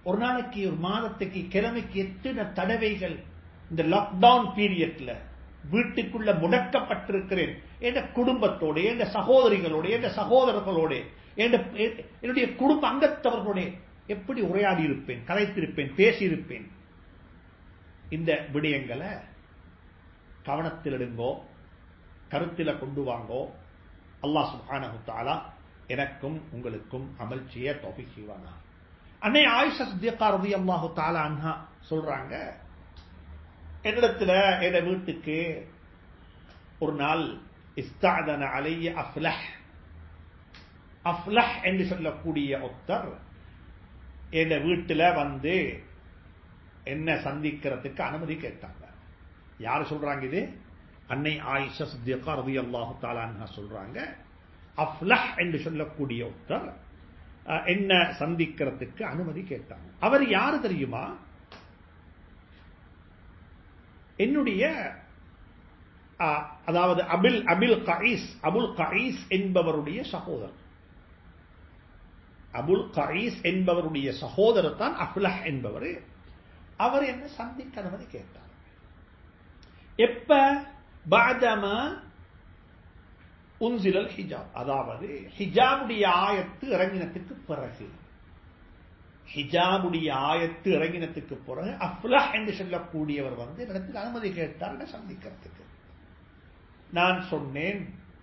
ஒரு நாளைக்கு ஒரு மாதத்துக்கு கிழமைக்கு எத்தனை தடவைகள் இந்த லாக்டவுன் பீரியட்ல வீட்டுக்குள்ள முடக்கப்பட்டிருக்கிறேன் என் குடும்பத்தோட, என் சகோதரிகளோட, என் சகோதரர்களோட, என்னுடைய குடும்ப அங்கத்தவர்களோட எப்படி உரையாடி இருப்பேன், கலைத்திருப்பேன், பேசியிருப்பேன். இந்த விடயங்களை கவனத்தில் எடுங்கோ, கருத்தில கொண்டு வாங்கோ. அல்லாஹ் சுப்ஹானஹு தஆலா எனக்கும் உங்களுக்கும் அமல் செய்ய தௌஃபீக் செய்வானா. அன்னை ஆயிஷா சித்திகா ரலியல்லாஹு தஆலா அன்ஹா சொல்றாங்க, என்னிடத்துல என் வீட்டுக்கு ஒரு நாள் இஸ்தஅதன அலைய அஃப்லஹ் அஃப்லஹ் என்று சொல்லக்கூடிய ஒருத்தர் என் வீட்டுல வந்து என்ன சந்திக்கிறதுக்கு அனுமதி கேட்டாங்க. யாரு சொல்றாங்க இது? அன்னை ஆயிஷா சித்திகா ரலியல்லாஹு தஆலா அன்ஹா சொல்றாங்க, அஃப்லஹ் என்று சொல்லக்கூடிய ஒருத்தர் என்ன சந்திக்கிறதுக்கு அனுமதி கேட்டாங்க. அவர் யாரு தெரியுமா? என்னுடைய அதாவது அபில் அபில் கஈஸ் அபுல் கஈஸ் என்பவருடைய சகோதரர். அபுல் கஈஸ் என்பவருடைய சகோதரர் தான் அஃப்லஹ் என்பவர். அவர் என்ன சந்திக்க அனுமதி கேட்டார். எப்ப? பாதமா உன்சிலல் ஹிஜாப், அதாவது ஹிஜாபுடைய ஆயத்து இறங்கினத்துக்கு பிறகு, ஹிஜாபுடைய ஆயத்து இறங்கினத்துக்கு பிறகு அஃப்லஹ் என்று சொல்லக்கூடியவர் வந்து இடத்துக்கு அனுமதி கேட்டார் என்ன சந்திக்கிறதுக்கு. நான் சொன்னேன்,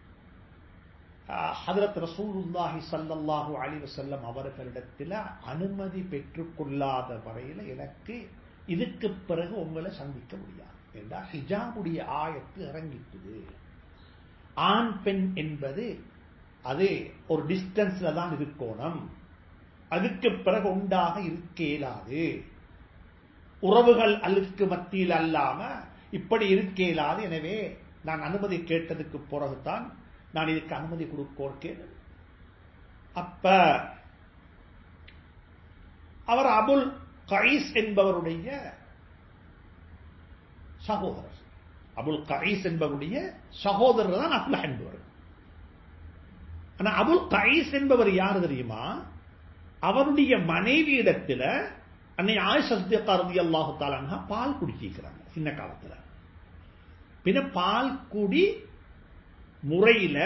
ஹஜ்ரத் ரசூலுல்லாஹி ஸல்லல்லாஹு அலைஹி வஸல்லம் அவர்களிடத்தில் அனுமதி பெற்றுக் கொள்ளாத வரையில் எனக்கு இதுக்கு பிறகு உங்களை சந்திக்க முடியாது என்றால் ஹிஜாபுடைய ஆயத்து இறங்கிட்டுது. ஆண் பெண் என்பது அது ஒரு டிஸ்டன்ஸ்ல தான் இருக்கணும், அதுக்கு பிறகு உண்டாக இருக்க இயலாது. உறவுகள் அல்லுக்கு மத்தியில் அல்லாம இப்படி இருக்க இயலாது. எனவே நான் அனுமதி கேட்டதுக்கு பிறகுதான் நான் இதுக்கு அனுமதி கொடுக்கேன். அப்ப அவர் அபுல் கஈஸ் என்பவருடைய சகோதரர், அபுல் கஈஸ் என்பவருடைய சகோதரர் தான் அஃப்லஹ் என்பவர். ஆனா அபுல் கஈஸ் என்பவர் யாரு தெரியுமா? அவருடைய மனைவி இடத்துல அன்னை ஆயிஷா சித்திகா ரலியல்லாஹு தஆலா அன்ஹா பால் குடிச்சிருக்கிறாங்க சின்ன காலத்துல. பின்ன பால் குடி முறையில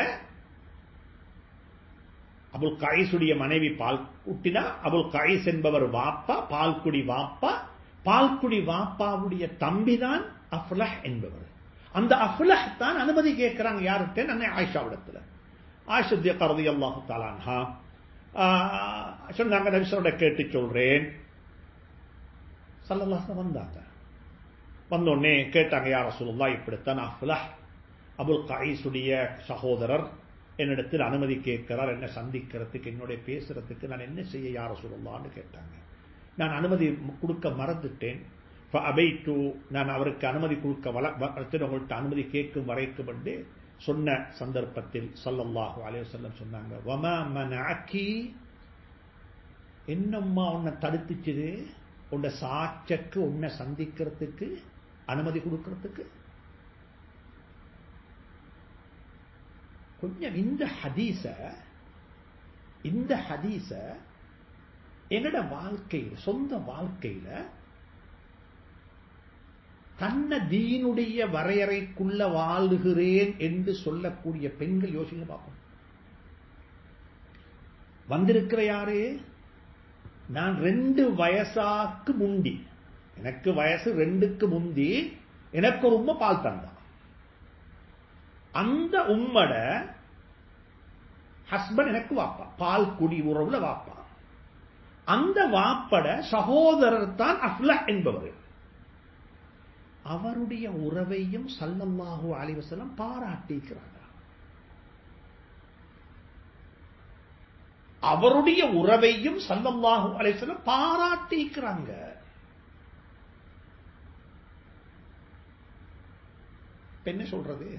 அபுல் கஈசுடைய மனைவி பால் குட்டினா அபுல் கஈஸ் என்பவர் வாப்பா, பால்குடி வாப்பா. பால்குடி வாப்பாவுடைய தம்பிதான் அஃப்லஹ் என்பவர். அந்த அஃப்லஹ் தான் அனுமதி கேட்கிறாங்க யார்கிட்ட? அன்னை ஆயிஷாவிடத்துல. ஆயிஷா சித்திகா ரலியல்லாஹு தஆலா அன்ஹா சொன்னாங்க, நபியோட கேட்டு சொல்றேன். ஸல்லல்லாஹு அலைஹி வஸல்லம் வந்தாங்க. வந்தோடனே கேட்டாங்க, யா ரசூலுல்லாஹ் இப்படித்தான் அஃப்லஹ் அபுல் கஈசுடைய சகோதரர் என்னிடத்தில் அனுமதி கேட்கிறார் என்ன சந்திக்கிறதுக்கு, என்னுடைய பேசுறதுக்கு நான் என்ன செய்ய யா ரசூலுல்லாஹ்னு கேட்டாங்க. நான் அனுமதி கொடுக்க மறந்துட்டேன். ஃபஅபைது, நான் அவருக்கு அனுமதி கொடுக்க வளர்த்து உங்கள்கிட்ட அனுமதி கேட்கும் வரைக்கும் என்று சொன்ன சந்தர்ப்பத்தில் ஸல்லல்லாஹு அலைஹி வஸல்லம் சொன்னாங்க, வமா மனஅகி, என்னம்மா உன்னை தடுத்துச்சுது உன்னை சாட்சக்கு உன்னை சந்திக்கிறதுக்கு அனுமதி கொடுக்கிறதுக்கு? கொஞ்சம் இந்த ஹதீஸ இந்த ஹதீஸ என்னோட வாழ்க்கையில், சொந்த வாழ்க்கையில தன்ன தீனுடைய வரையறைக்குள்ள வாழுகிறேன் என்று சொல்லக்கூடிய பெண்கள் யோசிக்க பார்ப்போம். வந்திருக்கிற யாரு? நான் ரெண்டு வயசாக்கு முந்தி, எனக்கு வயசு ரெண்டுக்கு முந்தி எனக்கு ஒரு உம்மை பால் தந்தான். அந்த உம்மட ஹஸ்பண்ட் எனக்கு வாப்பா, பால் குடி உறவுல வாப்பா. அந்த வாப்பட சகோதரர் தான் அஃப்லஹ் என்பவர். அவருடைய உறவையும் ஸல்லல்லாஹு அலைஹி வஸல்லம் பாராட்டிக்கிறாங்க. அவருடைய உறவையும் ஸல்லல்லாஹு அலைஹி வஸல்லம் பாராட்டிக்கிறாங்க. என்ன சொல்றது?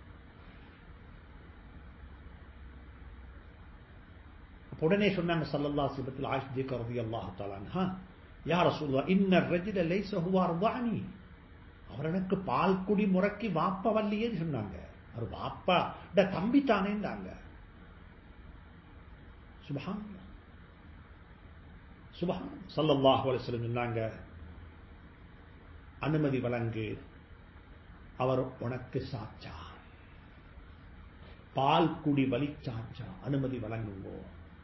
உடனே சொன்னாங்க ஸல்லல்லாஹு அலைஹி வஸல்லம், ஆயிஷா ரலியல்லாஹு தஆலா அன்ஹா, யா ரசூலுல்லாஹ் இன்ன الرجل ليس هو ارضعني, அவர் எனக்கு பால் குடி முறைக்கு வாப்பா வல்லியேன்னு சொன்னாங்க. அவர் வாப்பா தம்பி தானேன்னாங்க. சுப்ஹானல்லாஹ் சுப்ஹான் ஸல்லல்லாஹு அலைஹி வஸல்லம் சொன்னாங்க, அனுமதி வழங்கு, அவர் உனக்கு சாச்சா, பால் குடி வலி சாச்சா, அனுமதி வழங்குங்கோ.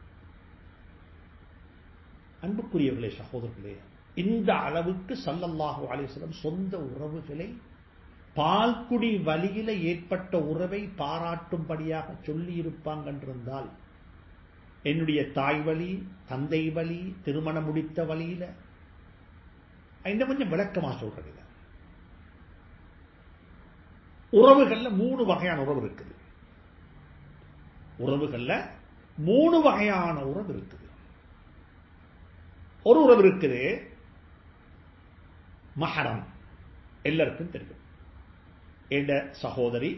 அன்புக்குரியவர்களே, சகோதரர்களே, இந்த அளவுக்கு ஸல்லல்லாஹு அலைஹி வஸல்லம் சொந்த உறவுகளை பால்குடி வழியில ஏற்பட்ட உறவை பாராட்டும்படியாக சொல்லி இருப்பாங்க என்றிருந்தால், என்னுடைய தாய் வழி, தந்தை வழி, திருமணம் முடித்த வழியில இன்னும் கொஞ்சம் விளக்கமா சொல்றது. உறவுகள்ல மூணு வகையான உறவு இருக்குது. உறவுகள்ல மூணு வகையான உறவு இருக்குது. ஒரு உறவு இருக்குது மஹரம், எல்லாருக்கும் தெரியும். என்ற சகோதரி,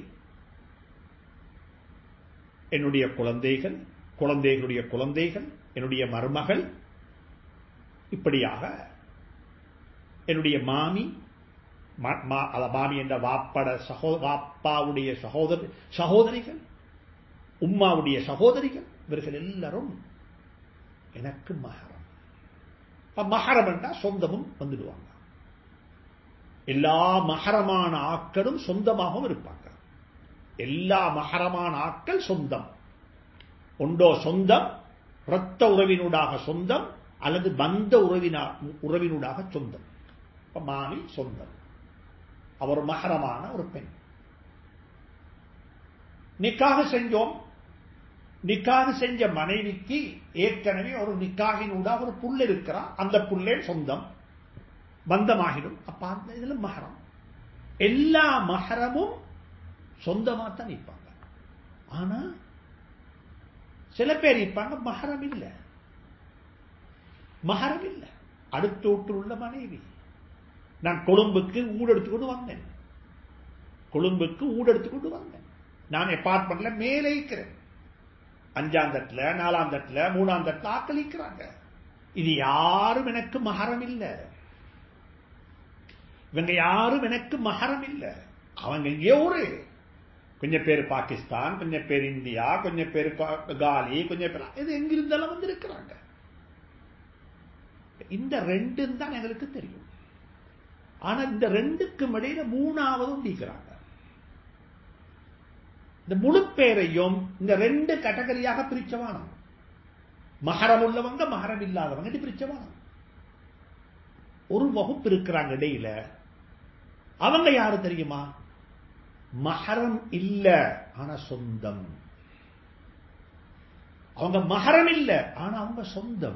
என்னுடைய குழந்தைகள், குழந்தைகளுடைய குழந்தைகள், என்னுடைய மருமகள், இப்படியாக என்னுடைய மாமி, மாமி என்ற வாப்பட சகோ வாப்பாவுடைய சகோதரி சகோதரிகள், உம்மாவுடைய சகோதரிகள், இவர்கள் எல்லாரும் எனக்கு மஹரம். மஹரம் என்றால் சொந்தமும் வந்துடுவாங்க. எல்லா மஹரமான ஆக்களும் சொந்தமாகவும் இருப்பாங்க. எல்லா மஹரமான ஆக்கள் சொந்தம். ஒன்றோ சொந்தம், இரத்த உறவினூடாக சொந்தம், அல்லது பந்த உறவினா உறவினூடாக சொந்தம். மாமி சொந்தம், அவர் மஹரமான ஒரு பெண். நிக்காக செஞ்சோம். நிக்காக செஞ்ச மனைவிக்கு ஏற்கனவே ஒரு நிக்காகினூடாக ஒரு புள்ள இருக்கிறார். அந்த புள்ளே சொந்தம், பந்தமாகிடும். அப்ப அந்த இதுல மஹரம், எல்லா மஹரமும் சொந்தமா தான் இருப்பாங்க. ஆனா சில பேர் இருப்பாங்க மஹரம் இல்ல, மஹரம் இல்ல. அடுத்த வீட்டில் உள்ள மனைவி. நான் கொழும்புக்கு ஊடு எடுத்துக்கொண்டு வந்தேன். கொழும்புக்கு ஊடு எடுத்துக்கொண்டு வந்தேன். நான் அபார்ட்மெண்ட்ல மேலே இருக்கிறேன். அஞ்சாம் தட்டுல, நாலாம் தட்டுல, மூணாம் தட்டுல ஆக்களிக்கிறாங்க. இது யாரும் எனக்கு மஹரம் இல்ல. இவங்க யாரும் எனக்கு மஹரம் இல்ல. அவங்க இங்கே ஒரு கொஞ்சம் பேர் பாகிஸ்தான், கொஞ்சம் பேர் இந்தியா, கொஞ்சம் பேர் காலி, கொஞ்சம் பேர் இது எங்கிருந்தாலும் வந்து இருக்கிறாங்க. இந்த ரெண்டு தான் எங்களுக்கு தெரியும். ஆனா இந்த ரெண்டுக்கும் இடையில மூணாவதும் நீக்கிறாங்க. இந்த முழு பேரையும் இந்த ரெண்டு கேட்டகரியாக பிரிச்சவானம். மஹரம் உள்ளவங்க, மஹரம் இல்லாதவங்க பிரிச்சவானம். ஒரு வகுப்பு இருக்கிறாங்க இடையில. அவங்க யாரு தெரியுமா? மஹரம் இல்ல, ஆனா சொந்தம். அவங்க மஹரம் இல்ல, ஆனா அவங்க சொந்தம்.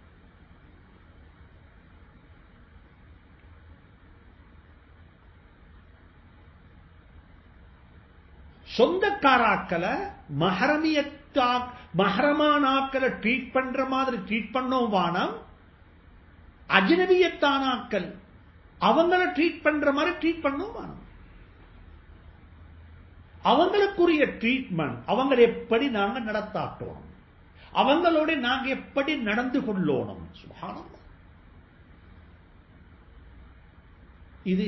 சொந்தக்காராக்களை மஹரமியத்தா மஹரமானாக்களை ட்ரீட் பண்ற மாதிரி ட்ரீட் பண்ணோம் வானம். அஜ்னபியத்தானாக்கள் அவங்கள ட்ரீட் பண்ற மாதிரி ட்ரீட் பண்ணோம் வானம். அவங்களுக்குரிய ட்ரீட்மெண்ட், அவங்களை எப்படி நாங்க நடத்தாட்டோம், அவங்களோட நாங்க எப்படி நடந்து கொள்ளணும். சுப்ஹானல்லாஹ். இது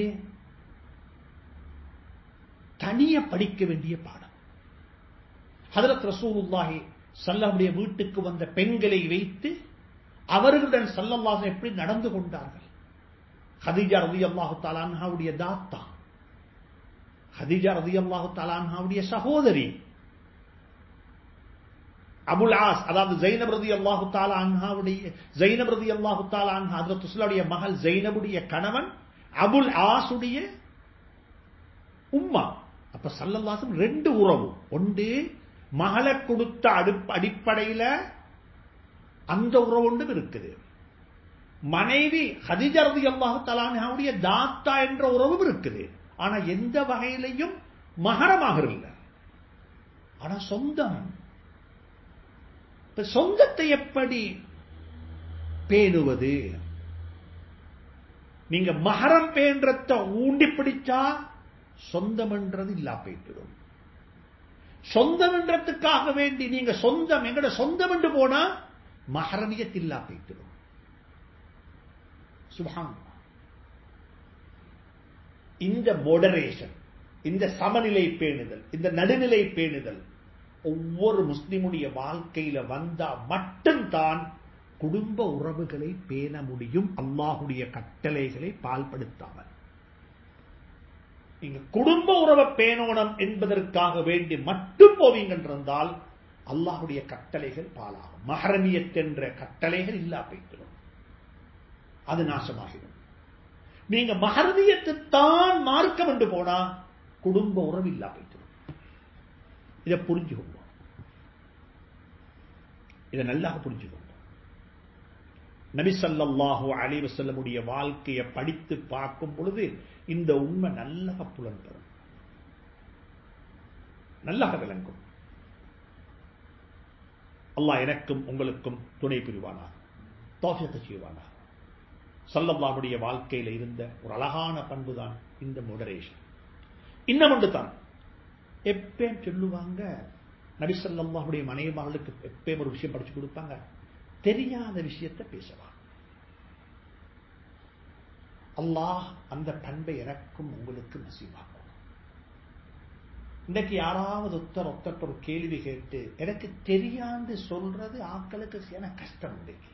தனிய படிக்க வேண்டிய பாடம். ஹஜ்ரத் ரசூலுல்லாஹி ஸல்லல்லாஹு வீட்டுக்கு வந்த பெண்களை வைத்து அவர்களுடன் ஸல்லல்லாஹு எப்படி நடந்து கொண்டார்கள். ஹதீஜா ரலியல்லாஹு தஆலா அன்ஹாவுடைய தாத்தா, ஹதீஜா ரலியல்லாஹு தஆலா அன்ஹாவுடைய சகோதரி, அபுல் ஆஸ், அதாவது ஜைனப் ரலியல்லாஹு தஆலா அன்ஹாவுடைய ஜைனப் ரலியல்லாஹு தஆலா அன்ஹா ஹஜ்ரத் ரசூலுடைய மகள் ஜைனபுடைய கணவன் அபுல் ஆசுடைய உம்மா. அப்ப ஸல்லல்லாஹு ரெண்டு உறவு. ஒன்று மகளை கொடுத்த அடிப்படையில் அந்த உறவு ஒன்றும் இருக்குது. மனைவி ஹதீஜா ரலியல்லாஹு தஆலா அன்ஹாவுடைய தாத்தா என்ற உறவும் இருக்குது. ஆனா எந்த வகையிலையும் மஹரமாக இல்லை, ஆனா சொந்தம். சொந்தத்தை எப்படி பேணுவது? நீங்க மஹரம் பேன்றத ஊண்டி பிடிச்சா சொந்தம் என்றது இல்லா போயிடும். சொந்தம் என்றதுக்காக வேண்டி நீங்க சொந்தம் எங்கட சொந்தம் என்று போனா மஹரமியத் இல்லா போயிடும். சுப்ஹானல்லாஹ். இந்த மோடரேஷன், இந்த சமநிலை பேணுதல், இந்த நடுநிலை பேணுதல் ஒவ்வொரு முஸ்லிமுடைய வாழ்க்கையில வந்தா மட்டும்தான் குடும்ப உறவுகளை பேண முடியும் அல்லாஹுடைய கட்டளைகளை பால்படுத்தாமல். நீங்க குடும்ப உறவை பேணோனம் என்பதற்காக வேண்டி மட்டும் போவீங்க என்றால் அல்லாஹுடைய கட்டளைகள் பாலாகும். மஹரமியத் என்ற கட்டளைகள் இல்லா போய்த்திடும், அது நாசமாகிடும். நீங்க மஹரமியத்தை தான் மார்க்கம் என்று போனா குடும்ப உறவு இல்லா போய்த்திடும். இதை புரிஞ்சுக்கோங்க, இதை நல்லா புரிஞ்சுக்கோங்க. நபி ஸல்லல்லாஹு அலைஹி வஸல்லமுடைய வாழ்க்கையை படித்து பார்க்கும் பொழுது இந்த உண்மை நல்லா புலன்படும், நல்லா விளங்கும். அல்லாஹ் எனக்கும் உங்களுக்கும் துணை புரிவானா, தௌஃபீக் செய்வானா. ஸல்லல்லாஹுடைய வாழ்க்கையில இருந்த ஒரு அழகான பண்பு தான் இந்த மோடரேஷன். இன்னும் ஒன்று தான், எப்பயும் சொல்லுவாங்க நபி ஸல்லல்லாஹுடைய மனைவிமார்களுக்கு எப்பயும் ஒரு விஷயம் படிச்சு கொடுப்பாங்க, தெரியாத விஷயத்தை பேசலாம். அல்லாஹ் அந்த பண்பை எனக்கும் உங்களுக்கு நசீபாக்கும். இன்றைக்கு யாராவது ஒருத்தர் ஒருத்தர் ஒரு கேள்வி கேட்டு எனக்கு தெரியாது சொல்றது ஆட்களுக்கு எனக்கு கஷ்டம். இன்றைக்கு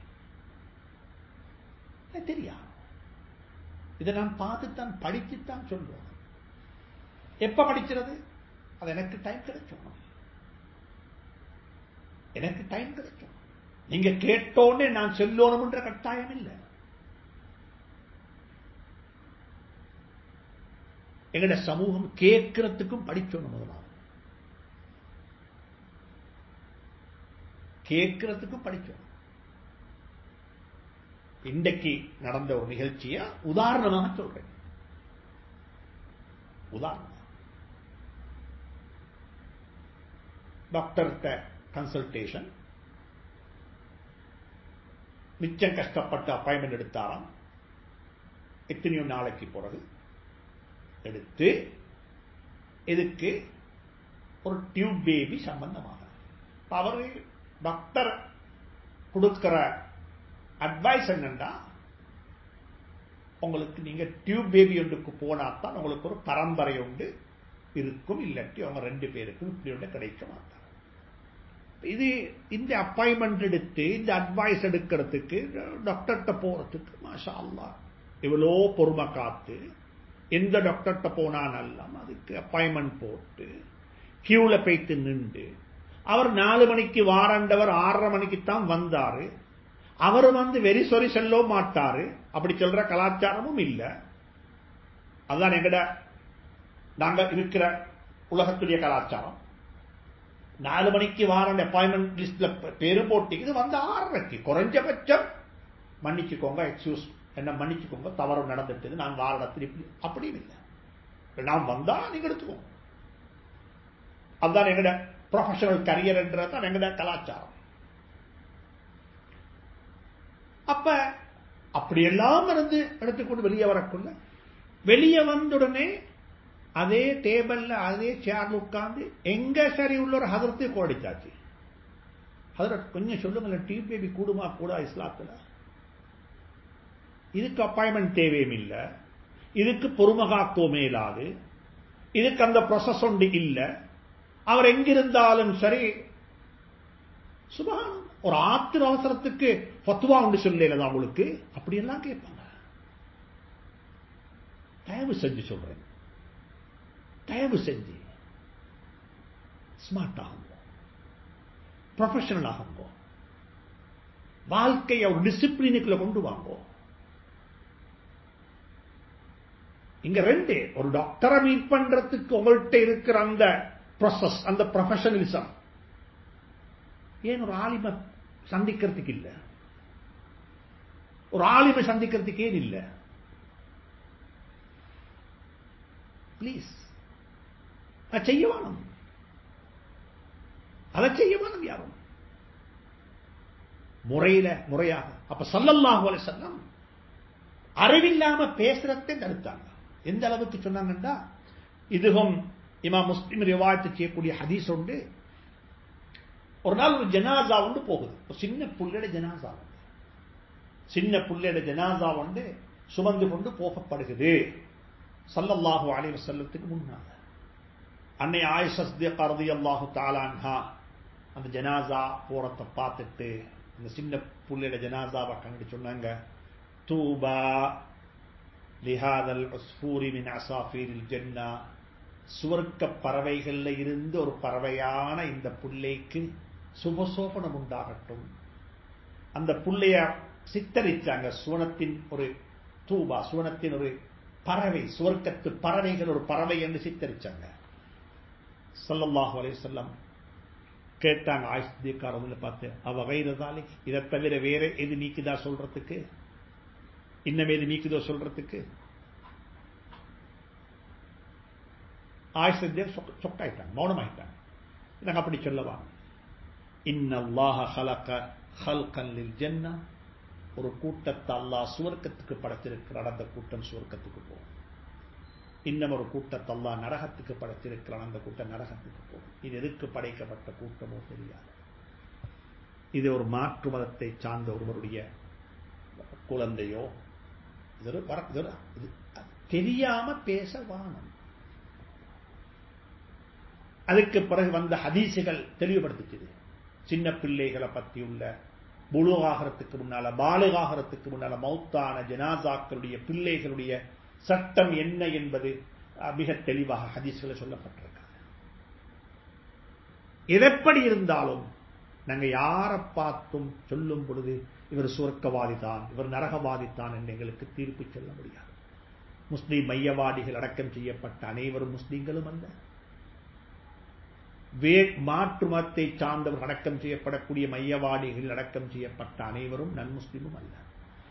தெரியாது, இதை நான் பார்த்துத்தான் படித்துத்தான் சொல்லுவோம். எப்ப படிக்கிறது? அது எனக்கு டைம் கிடைக்கும், எனக்கு டைம் கிடைக்கும். நீங்க கேட்டோன்னே நான் சொல்லணும் என்ற கட்டாயம் இல்லை. எங்கட சமூகம் கேட்கிறதுக்கும் படிச்சோம். முதலாவது கேட்கிறதுக்கும் படிச்சோம். இன்றைக்கு நடந்த ஒரு நிகழ்ச்சியா உதாரணமாக சொல்றேன். உதாரணம், டாக்டர்கிட்ட கன்சல்டேஷன், மிச்சம் கஷ்டப்பட்டு அப்பாயின்மெண்ட் எடுத்தாராம். எத்தனையோ நாளைக்கு பிறகு எடுத்து இதுக்கு ஒரு டியூப் பேபி சம்பந்தமாக அவரு டாக்டர் கொடுக்கிற அட்வைஸ் என்னன்னா, உங்களுக்கு நீங்க டியூப் பேபி ஒன்றுக்கு போனாத்தான் உங்களுக்கு ஒரு பரம்பரை ஒன்று இருக்கும், இல்லாட்டி அவங்க ரெண்டு பேருக்கும் இப்படி ஒன்று கிடைக்க மாட்டாங்க. இது இந்த அப்பாயின்மெண்ட் எடுத்து இந்த அட்வைஸ் எடுக்கிறதுக்கு டாக்டர்கிட்ட போறதுக்கு மாஷா அல்லாஹ் எவ்வளோ பொறுமை காத்து எந்த டாக்டர்கிட்ட போனா நல்லா அதுக்கு அப்பாயின்மெண்ட் போட்டு கியூல போய்த்து நின்று அவர் நாலு மணிக்கு வாரண்டவர் ஆறரை மணிக்கு தான் வந்தாரு. அவர் வந்து வெரி சொரி சொல்ல மாட்டாரு, அப்படி சொல்ற கலாச்சாரமும் இல்ல. அதுதான் எங்கட நாங்க இருக்கிற உலகத்துடைய கலாச்சாரம். நாலு மணிக்கு வாரண்ட அப்பாயின்மெண்ட் லிஸ்ட்ல பேரு போட்டிக்கு வந்து ஆறரைக்கு குறைஞ்சபட்சம் மன்னிச்சுக்கோங்க, எக்ஸ்கியூஸ் என்ன மன்னிச்சுக்கோங்க, தவறு நடந்துட்டு நான் வார இடத்துல அப்படின்னு இல்லை. நான் வந்தா நீங்க எடுத்துக்கோங்க. அதுதான் எங்கட ப்ரொஃபஷனல் கரியர் என்றதான் எங்கட கலாச்சாரம். அப்ப அப்படியெல்லாம் இருந்து எடுத்துக்கொண்டு வெளியே வரக்குள்ள, வெளியே வந்துடனே அதே டேபிள்ல அதே சேர்ல உட்கார்ந்து எங்க சரி உள்ள ஒரு ஹதரத்தை கோடிச்சாச்சு. ஹதரத் கொஞ்சம் சொல்லுங்க, டியூப் பேபி கூடுமா கூட இஸ்லாத்துல? இதுக்கு அப்பாயின்மெண்ட் தேவையும் இல்லை, இதுக்கு பொறுமகாத்துவமே இல்லாது, இதுக்கு அந்த ப்ராசஸ் ஒன்று இல்லை. அவர் எங்கிருந்தாலும் சரி சுபஹான் ஒரு ஆத்திர அவசரத்துக்கு ஃபத்வா ஒன்று சொல்லல உங்களுக்கு அப்படியெல்லாம் கேட்பாங்க. தயவு செஞ்சு சொல்றேன், தயவு செஞ்சு ஸ்மார்ட் ஆகுங்க, ப்ரொஃபஷனல் ஆகுங்க, வாழ்க்கையை ஒரு டிசிப்ளினுக்குள்ள கொண்டு வாங்க. இங்க ரெண்டு, ஒரு டாக்டரை மீட் பண்றதுக்கு உங்கள்கிட்ட இருக்கிற அந்த ப்ராசஸ், அந்த ப்ரொஃபஷனலிசம் ஏன் ஒரு ஆலிம சந்திக்கிறதுக்கு இல்ல? ஒரு ஆலிமை சந்திக்கிறதுக்கு ஏன் இல்ல? பிளீஸ் அதை செய்ய வேணும், அதை செய்ய வேணும் யாரும் முறையில முறையாக. அப்ப ஸல்லல்லாஹு அலைஹி வஸல்லம் அறிவில்லாம பேசுறதை தடுத்தாங்க. எந்த அளவுக்கு சொன்னாங்கன்னா, இதுவும் இமாம் முஸ்லிம் ரிவாயத் செய்யக்கூடிய ஹதீஸ் உண்டு. ஒரு நாள் ஒரு ஜனாசா வந்து போகுது, ஒரு சின்ன புள்ளையோட ஜனாசா, சின்ன புள்ளையோட ஜனாசா வந்து சுமந்து கொண்டு போகப்படுகிறது ஸல்லல்லாஹு அலைஹி வஸல்லத்துக்கு முன்னால. அன்னை ஆயிஷா ரலியல்லாஹு தஆலா அன்ஹா அந்த ஜனாசா போறத பார்த்துட்டு அந்த சின்ன புள்ளையோட ஜனாசாவை கண்டு சொன்னாங்க, தூபா லிஹாதல் உஸ்ஃபூரி மின் அஸாஃபீரில் ஜன்னா, சுவர்க்க பறவைகள்ல இருந்து ஒரு பறவையான இந்த புள்ளைக்கு சுபசோபனம் உண்டாகட்டும். அந்த புள்ளைய சித்தரிச்சாங்க, சுவனத்தின் ஒரு தூபா, சுவனத்தின் ஒரு பறவை, சுவர்க்கத்து பறவைகள் ஒரு பறவை என்று சித்தரிச்சாங்க. ஸல்லல்லாஹு அலைஹி வஸல்லம் கேட்டாங்க ஆயிஷா சித்திகா ரலியல்லாஹு பார்த்து, அவ கைரதாலி, இதை தவிர வேற எது நீக்குதா சொல்றதுக்கு, இன்னமே எது நீக்குதோ சொல்றதுக்கு? ஆயிஷா சித்திகா சொக்காயிட்டாங்க, மௌனமாயிட்டாங்க. நாங்க அப்படி சொல்லவா? இன்னல்லாஹ ஹலக ஹல்கன் லில் ஜன்னா, ஒரு கூட்டத்தை அல்லாஹ் சுவர்க்கத்துக்கு படைத்திருக்கிறார், அந்த கூட்டம் சுவர்க்கத்துக்கு போகும். இன்னும் ஒரு கூட்டத்தை அல்லாஹ் நரகத்துக்கு படைத்திருக்கிறான், அந்த கூட்டம் நரகத்துக்கு போகும். இது எதுக்கு படைக்கப்பட்ட கூட்டமோ தெரியாது. இது ஒரு மாற்று மதத்தை சார்ந்த ஒருவருடைய குழந்தையோ தெரியாம பேச வானம். அதுக்கு பிறகு வந்த ஹதீசுகள் தெளிவுபடுத்திச்சது. சின்ன பிள்ளைகளை பற்றி உள்ள புலுகாகறதுக்கு முன்னால, பாலுகாகறதுக்கு முன்னால மௌத்தான ஜனாசாக்களுடைய பிள்ளைகளுடைய சட்டம் என்ன என்பது மிக தெளிவாக ஹதீஸ்களை சொல்லப்பட்டிருக்கிறது. எதப்படி இருந்தாலும் நாங்க யாரை பார்த்தும் சொல்லும் பொழுது இவர் சுவர்க்கவாதி தான், இவர் நரகவாதி தான் என்று எங்களுக்கு தீர்ப்பு சொல்ல முடியாது. முஸ்லீம் மையவாதிகள் அடக்கம் செய்யப்பட்ட அனைவரும் முஸ்லீம்களும் அல்ல. வே மாற்று மதத்தை சார்ந்தவர் அடக்கம் செய்யப்படக்கூடிய மையவாடிகள் அடக்கம் செய்யப்பட்ட அனைவரும் நன்முஸ்லிமும் அல்ல.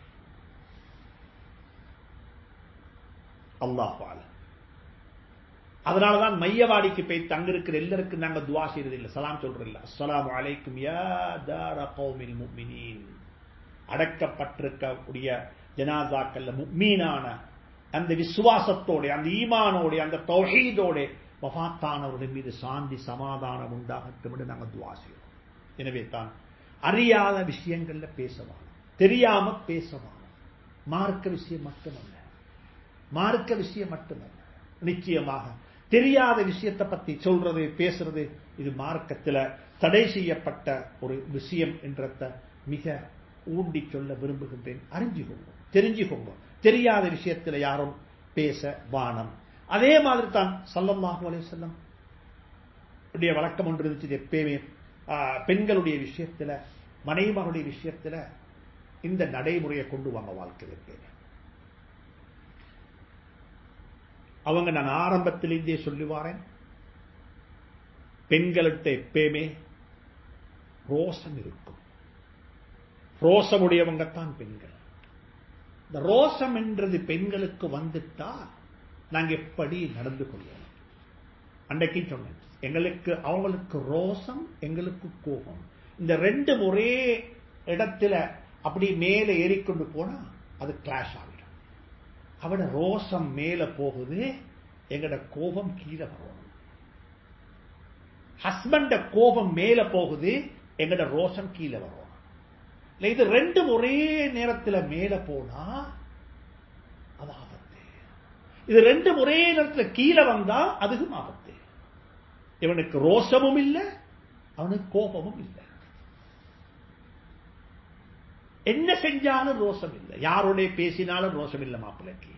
அல்லாஹ் அலம். அதனாலதான் மையவாடிக்கு போய் தங்கிருக்கிற எல்லாருக்கும் நாங்க துவா செய்யறது இல்லை, சலாம் சொல்றது இல்லை. அஸ்ஸலாமு அலைக்கும் யா தார கௌமில் முஃமினீன். அடக்கப்பட்டிருக்கக்கூடிய ஜனாசாக்கல்ல முஃமீனான அந்த விசுவாசத்தோட, அந்த ஈமானோட, அந்த தௌஹீதோட வஃபாத்தானவர்கள் மீது சாந்தி சமாதானம் உண்டாகட்டும் என்று நாங்கள் துவா செய்வோம். எனவே தான் அறியாத விஷயங்கள்ல பேசலாம், தெரியாம பேசலாம். மார்க்க விஷயம் மட்டுமல்ல, மார்க்க விஷயம் மட்டுமல்ல, நிச்சயமாக தெரியாத விஷயத்தை பத்தி சொல்றது பேசுறது இது மார்க்கத்தில் தடை செய்யப்பட்ட ஒரு விஷயம் என்றத மிக ஊண்டி சொல்ல விரும்புகின்றேன். அறிஞ்சுக்கோங்க, தெரிஞ்சுக்கோங்க. தெரியாத விஷயத்தில் யாரும் பேச வானம். அதே மாதிரி தான் ஸல்லல்லாஹு அலைஹி வஸல்லம் உடைய வழக்கம் ஒன்று இருந்துச்சு. எப்பயுமே பெண்களுடைய விஷயத்துல, மனைவிமாருடைய விஷயத்துல இந்த நடைமுறையை கொண்டு வாங்க வாழ்க்கையில். அவங்க நான் ஆரம்பத்திலிருந்தே சொல்லி வாரேன், பெண்கள்கிட்ட எப்பயுமே ரோசம் இருக்கும். ரோசமுடையவங்க தான் பெண்கள். இந்த ரோசம் என்றது பெண்களுக்கு வந்துட்டா நாங்க எப்படி நடந்து கொள்வோம்? அன்றைக்கு சொன்னேன், எங்களுக்கு அவங்களுக்கு ரோசம், எங்களுக்கு கோபம், இந்த ரெண்டு ஒரே இடத்துல அப்படி மேல ஏறிக்கொண்டு போனா அது கிளாஷ் ஆகிடும். அவட ரோசம் மேல போகுது, எங்கட கோபம் கீழே வரும். ஹஸ்பண்ட கோபம் மேல போகுது, எங்கட ரோசம் கீழே வரும். இது ரெண்டும் ஒரே நேரத்தில் மேல போனா அது ஆபத்து. இது ரெண்டும் ஒரே நேரத்தில் கீழே வந்தா அதுவும் ஆபத்து. இவனுக்கு ரோஷமும் இல்லை, அவனுக்கு கோபமும் இல்லை. என்ன செஞ்சாலும் ரோஷம் இல்லை. யாரோட பேசினாலும் ரோஷம் இல்லை மாப்பிள்ளைக்கு.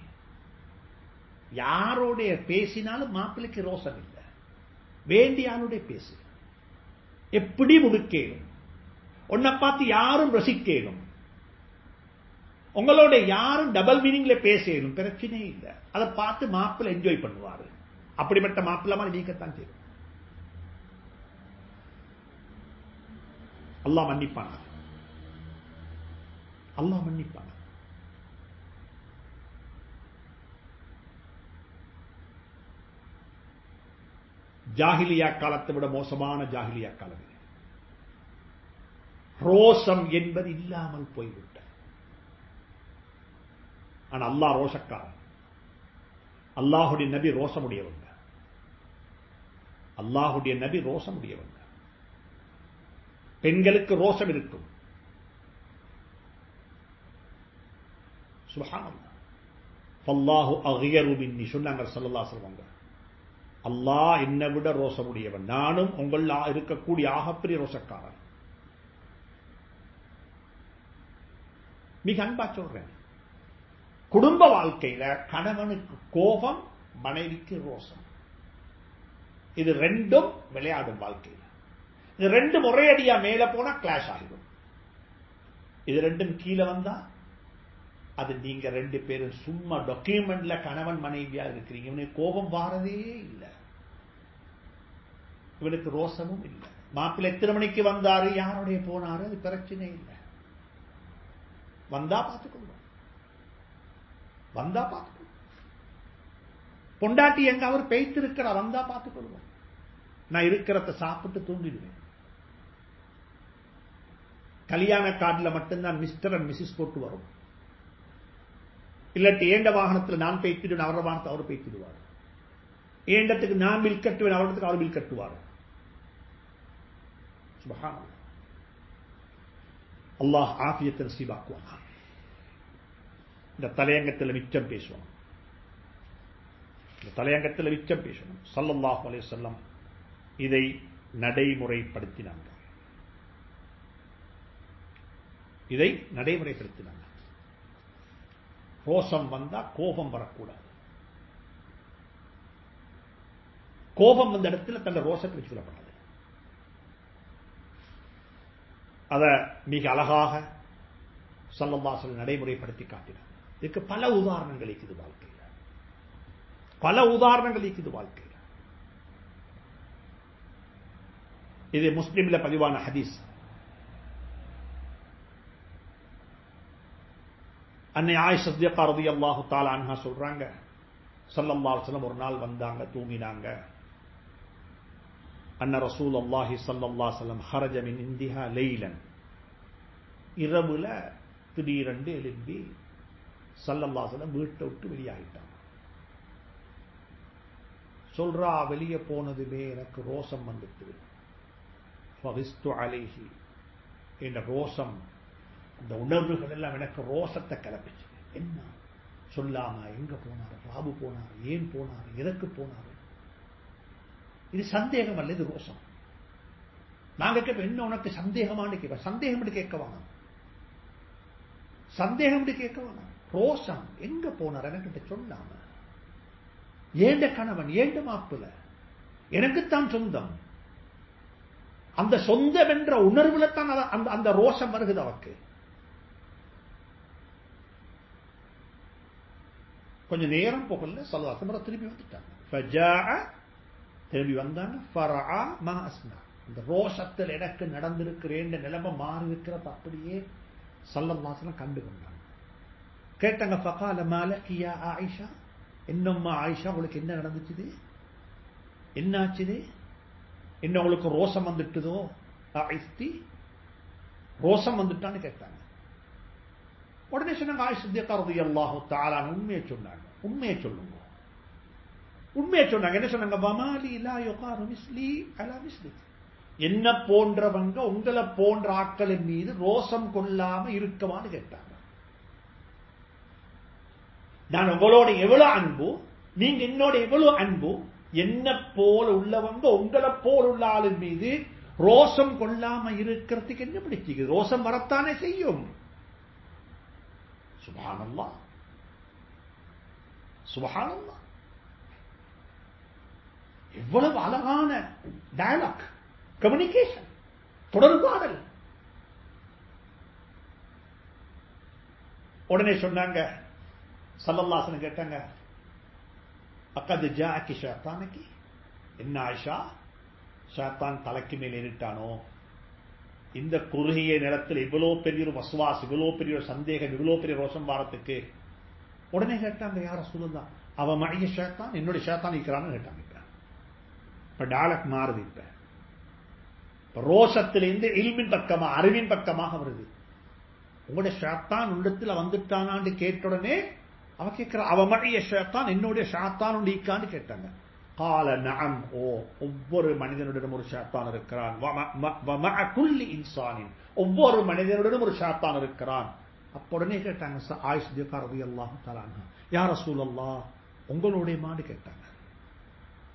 யாரோட பேசினாலும் மாப்பிள்ளைக்கு ரோஷம் இல்லை. வேண்டியானுடைய பேசு எப்படி முடுக்கேனும், உன்னை பார்த்து யாரும் ரசிக்கணும், உங்களோட யாரும் டபுள் மீனிங்ல பேசணும், பிரச்சனை இல்லை. அதை பார்த்து மாப்பிள்ளை என்ஜாய் பண்ணுவாரு. அப்படிப்பட்ட மாப்பிள்ளை மாதிரி நீக்கத்தான் செய்யும். அல்லாஹ் மன்னிப்பான, அல்லாஹ் மன்னிப்பான. ஜாஹிலியா காலத்தை விட மோசமான ஜாஹிலியா காலம். ரோசம் என்பது இல்லாமல் போய்விட்ட. ஆனா அல்லாஹ் ரோஷக்காரன். அல்லாஹுடைய நபி ரோசமுடையவங்க. அல்லாஹுடைய நபி ரோசமுடையவங்க. பெண்களுக்கு ரோசம் இருக்கும். சுப்ஹானல்லாஹ். ஃபல்லாஹு அக்யரு மின்னி சொன்னாங்க ஸல்லல்லாஹு அலைஹி வஸல்லம். அல்லாஹ் என்னை விட ரோசமுடையவன், நானும் உங்கள் இருக்கக்கூடிய ஆகப்பெரிய ரோசக்காரன். மிக அன்பா சொல்றேன். குடும்ப வாழ்க்கையில கணவனுக்கு கோபம், மனைவிக்கு ரோசம், இது ரெண்டும் விளையாடும் வாழ்க்கையில். இது ரெண்டும் ஒரே அடியா மேல போனா கிளாஷ் ஆகிடும். இது ரெண்டும் கீழே வந்தா அது நீங்க ரெண்டு பேரும் சும்மா டாக்குமெண்ட்ல கணவன் மனைவியா இருக்கிறீங்க. இவனுக்கு கோபம் வாரதே இல்லை, இவனுக்கு ரோசமும் இல்லை. மாப்பிள்ளை எத்தனை மணிக்கு வந்தாரு, யாருடைய போனாரு, அது பிரச்சனை இல்லை. வந்தா பார்த்துக்கொள்வோம், வந்தா பார்த்துக்கொள்வோம். பொண்டாட்டி எங்க அவர் பேய்த்திருக்கிறா, வந்தா பார்த்துக்கொள்வோம். நான் இருக்கிறத சாப்பிட்டு தூங்கிடுவேன். கல்யாண கார்டுல மட்டும்தான் மிஸ்டர் அண்ட் மிஸ்ஸஸ் போட்டு வரும். இல்லாட்டி ஏண்ட வாகனத்தில் நான் பேய்த்திடுவேன், அவர வாகனத்தை அவர் பேய்த்திடுவார். ஏண்டத்துக்கு நான் பில் கட்டுவேன், அவரத்துக்கு அவர் பில் கட்டுவார். சுப்ஹானல்லாஹ். அல்லாஹ் ஆஃபியத்தை நசீபாக்குவான். இந்த தலையங்கத்தில் மிச்சம் பேசுவோம், இந்த தலையங்கத்தில் மிச்சம் பேசணும். ஸல்லல்லாஹு அலைஹி வஸல்லம் இதை நடைமுறைப்படுத்தினாங்க, இதை நடைமுறைப்படுத்தினாங்க. ரோசம் வந்தா கோபம் வரக்கூடாது. கோபம் வந்த இடத்துல தன்னை ரோசத்தை வச்சு கொள்ளப்படாது. அத மிக அழகாக ஸல்லல்லாஹு அலைஹி வஸல்லம் நடைமுறைப்படுத்தி காட்டினார். இதுக்கு பல உதாரணங்கள் இருக்குது வாழ்க்கையில், பல உதாரணங்கள் இருக்குது வாழ்க்கையில். இது முஸ்லிம்ல பதிவான ஹதீஸ். அன்னை ஆயிஷா ஸித்திகா ரலியல்லாஹு தஆலா அன்ஹா சொல்றாங்க, ஸல்லல்லாஹு அலைஹி வஸல்லம் ஒரு நாள் வந்தாங்க, தூங்கினாங்க. அன்ன ரசூலுல்லாஹி ஸல்லல்லாஹு அலைஹி வஸல்லம் خرج من عندها ليلا, இரவுல திடீரென்று எழும்பி ஸல்லல்லாஹு அலைஹி வஸல்லம் வீட்டை விட்டு வெளியாகிட்டாங்க. சொல்றா, வெளியே போனதுமே எனக்கு ரோசம் வந்துட்டு, ஃபகிஸ்து அலைஹி, என்ற ரோசம், இந்த உணர்வுகள் எல்லாம் எனக்கு ரோசத்தை கிளப்பிச்சு. என்ன சொல்லாம எங்க போனாரு, ராபு போனாரு, ஏன் போனாரு, எதற்கு போனாரு, இது சந்தேகம் அல்ல, இது ரோசம். நாங்க கேட்ப, என்ன உனக்கு சந்தேகமானு கேட்ப, சந்தேகம் கேட்க வேணாம், சந்தேகம் கேட்க வேணாம். ரோசம், எங்க போனார் எனக்கு சொல்லாம, ஏண்ட கணவன், ஏண்ட மாப்பிள்ள, எனக்குத்தான் சொந்தம், அந்த சொந்தம் என்ற உணர்வுல தான் அந்த அந்த ரோஷம் வருகிறது அவருக்கு. கொஞ்ச நேரம் போகல, ஸல்லல்லாஹு திரும்பி வந்துட்டாங்க. ஃபஜாஅ, திரும்பி வந்தாங்க. ஃபரஆ மா அஸ்னா, இந்த ரோஷத்தில் எனக்கு நடந்திருக்கிறேன் நிலைமை மாறி இருக்கிறது அப்படியே ஸல்லல்லாஹு அலைஹி வஸல்லம் கண்டு கொண்டாங்க. கேட்டாங்க, ஃபகால மாலகி யா ஆயிஷா, என்னம்மா ஆயிஷா, உங்களுக்கு என்ன நடந்துச்சு, என்னாச்சு, என்ன உங்களுக்கு ரோசம் வந்துட்டுதோ, ரோசம் வந்துட்டான்னு கேட்டாங்க. உடனே சொன்னாங்க, ஆயிஷா ஸித்திகா ரலியல்லாஹு தஆலா உண்மையை சொன்னாங்க, உண்மையை சொல்லுங்க, உண்மையை சொன்னாங்க. என்ன சொன்னாங்க, வமாலி லா யுகாரு மிஸ்லி அலா மிஸ்லி, என்ன போன்றவங்க உங்களை போன்ற ஆட்களின் மீது ரோசம் கொள்ளாம இருக்கவான்னு கேட்டாங்க. நான் உங்களோட எவ்வளவு அன்பு, நீங்க என்னோட எவ்வளவு அன்பு, என்ன போல உள்ளவங்க உங்களை போல உள்ள ஆளின் மீது ரோசம் கொள்ளாம இருக்கிறதுக்கு என்ன பிடிச்சிக்கு, ரோசம் வரத்தானே செய்யும். சுப்ஹானல்லாஹ், சுப்ஹானல்லாஹ். எவ்வளவு அழகான டயலாக், கம்யூனிகேஷன், தொடர்பாடல். உடனே சொன்னாங்க, ஸல்லல்லாஹு அலைஹி வஸல்லம் கேட்டாங்க, அக்கது ஜாஅகி ஷைத்தானுக்கு, என்ன ஆயிஷா, ஷைத்தான் தலைக்கு மேல் ஏறிட்டானோ, இந்த குறுகிய நேரத்தில் இவ்வளவு பெரிய ஒரு வஸ்வாஸ், இவ்வளவு பெரிய ஒரு சந்தேகம், இவ்வளவு பெரிய ரோஷம் வாரத்துக்கு. உடனே கேட்டாங்க, யார் ரசூலுல்லாஹ், அவ மடிய ஷைத்தான், என்னுடைய ஷைத்தான் இருக்கிறான்னு கேட்டாங்க. இப்ப டாலக் மாறுது, இப்ப இப்ப ரோஷத்திலிருந்து இல்மின் பக்கமா, அறிவின் பக்கமாக வருது. உங்களுடைய ஷைத்தான் உள்ளத்தில் வந்துட்டானான்னு கேட்ட உடனே அவ கேட்கிற, அவ மடிய ஷைத்தான், என்னுடைய ஷைத்தான் நீக்கான்னு கேட்டாங்க. கால நஅம், ஓ, ஒவ்வொரு மனிதனுடன் ஒரு ஷைத்தான் இருக்கிறான். வமஅ குல்லி இன்சானின், ஒவ்வொரு மனிதனுடன் ஒரு ஷைத்தான் இருக்கிறான். அப்ப உடனே கேட்டாங்க ஆயிஷா ஸித்திகா ரலியல்லாஹு தஆலா அன்ஹா, யா ரசூலல்லாஹ், உங்களுடைய மாடு கேட்டாங்க.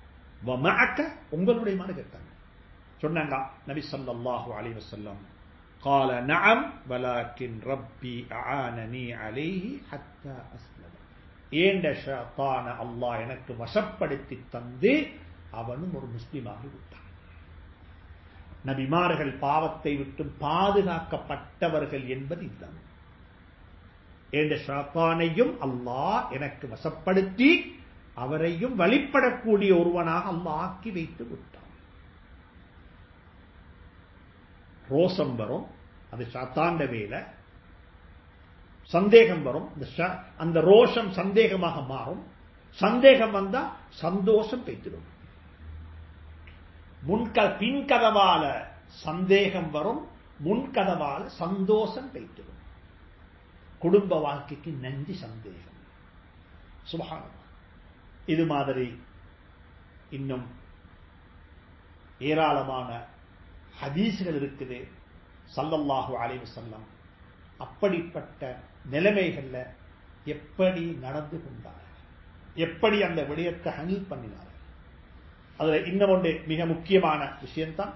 வமஅக, உங்களுடைய மாடு கேட்டாங்க. சொன்னாங்க நபி ஸல்லல்லாஹு அலைஹி வஸல்லம், قال نعم ولكن ربي أعانني عليه حتى أسلم. ஏண்ட ஷைத்தான அல்லாஹ் எனக்கு வசப்படுத்தி தந்து அவனும் ஒரு முஸ்லிமாகி விட்டான். நபிமார்கள் பாவத்தை விட்டு பாதுகாக்கப்பட்டவர்கள் என்பது இதுதான். ஏண்ட ஷைத்தானையும் அல்லாஹ் எனக்கு வசப்படுத்தி அவரையும் வழிபடக்கூடிய ஒருவனாக அல்லாஹ் ஆக்கி வைத்து விட்டான். ரோசம் வரும், அது ஷைத்தான்ட வேலை. சந்தேகம் வரும், அந்த ரோஷம் சந்தேகமாக மாறும். சந்தேகம் வந்தா சந்தோஷம் பெய்திடும். முன்க பின்கதவால சந்தேகம் வரும், முன்கதவால சந்தோஷம் பெய்திடும். குடும்ப வாழ்க்கைக்கு நன்றி சந்தேகம். சுப்ஹானல்லாஹ். இது மாதிரி இன்னும் ஏராளமான ஹதீஸ்கள் இருக்குது. ஸல்லல்லாஹு அலைஹி வஸல்லம் அப்படிப்பட்ட நிலைமைகள்ல எப்படி நடந்து கொண்டார்கள், எப்படி அந்த விடயத்தை ஹேண்டில் பண்ணினார்கள். அதுல இன்னும் ஒன்று மிக முக்கியமான விஷயம்தான்,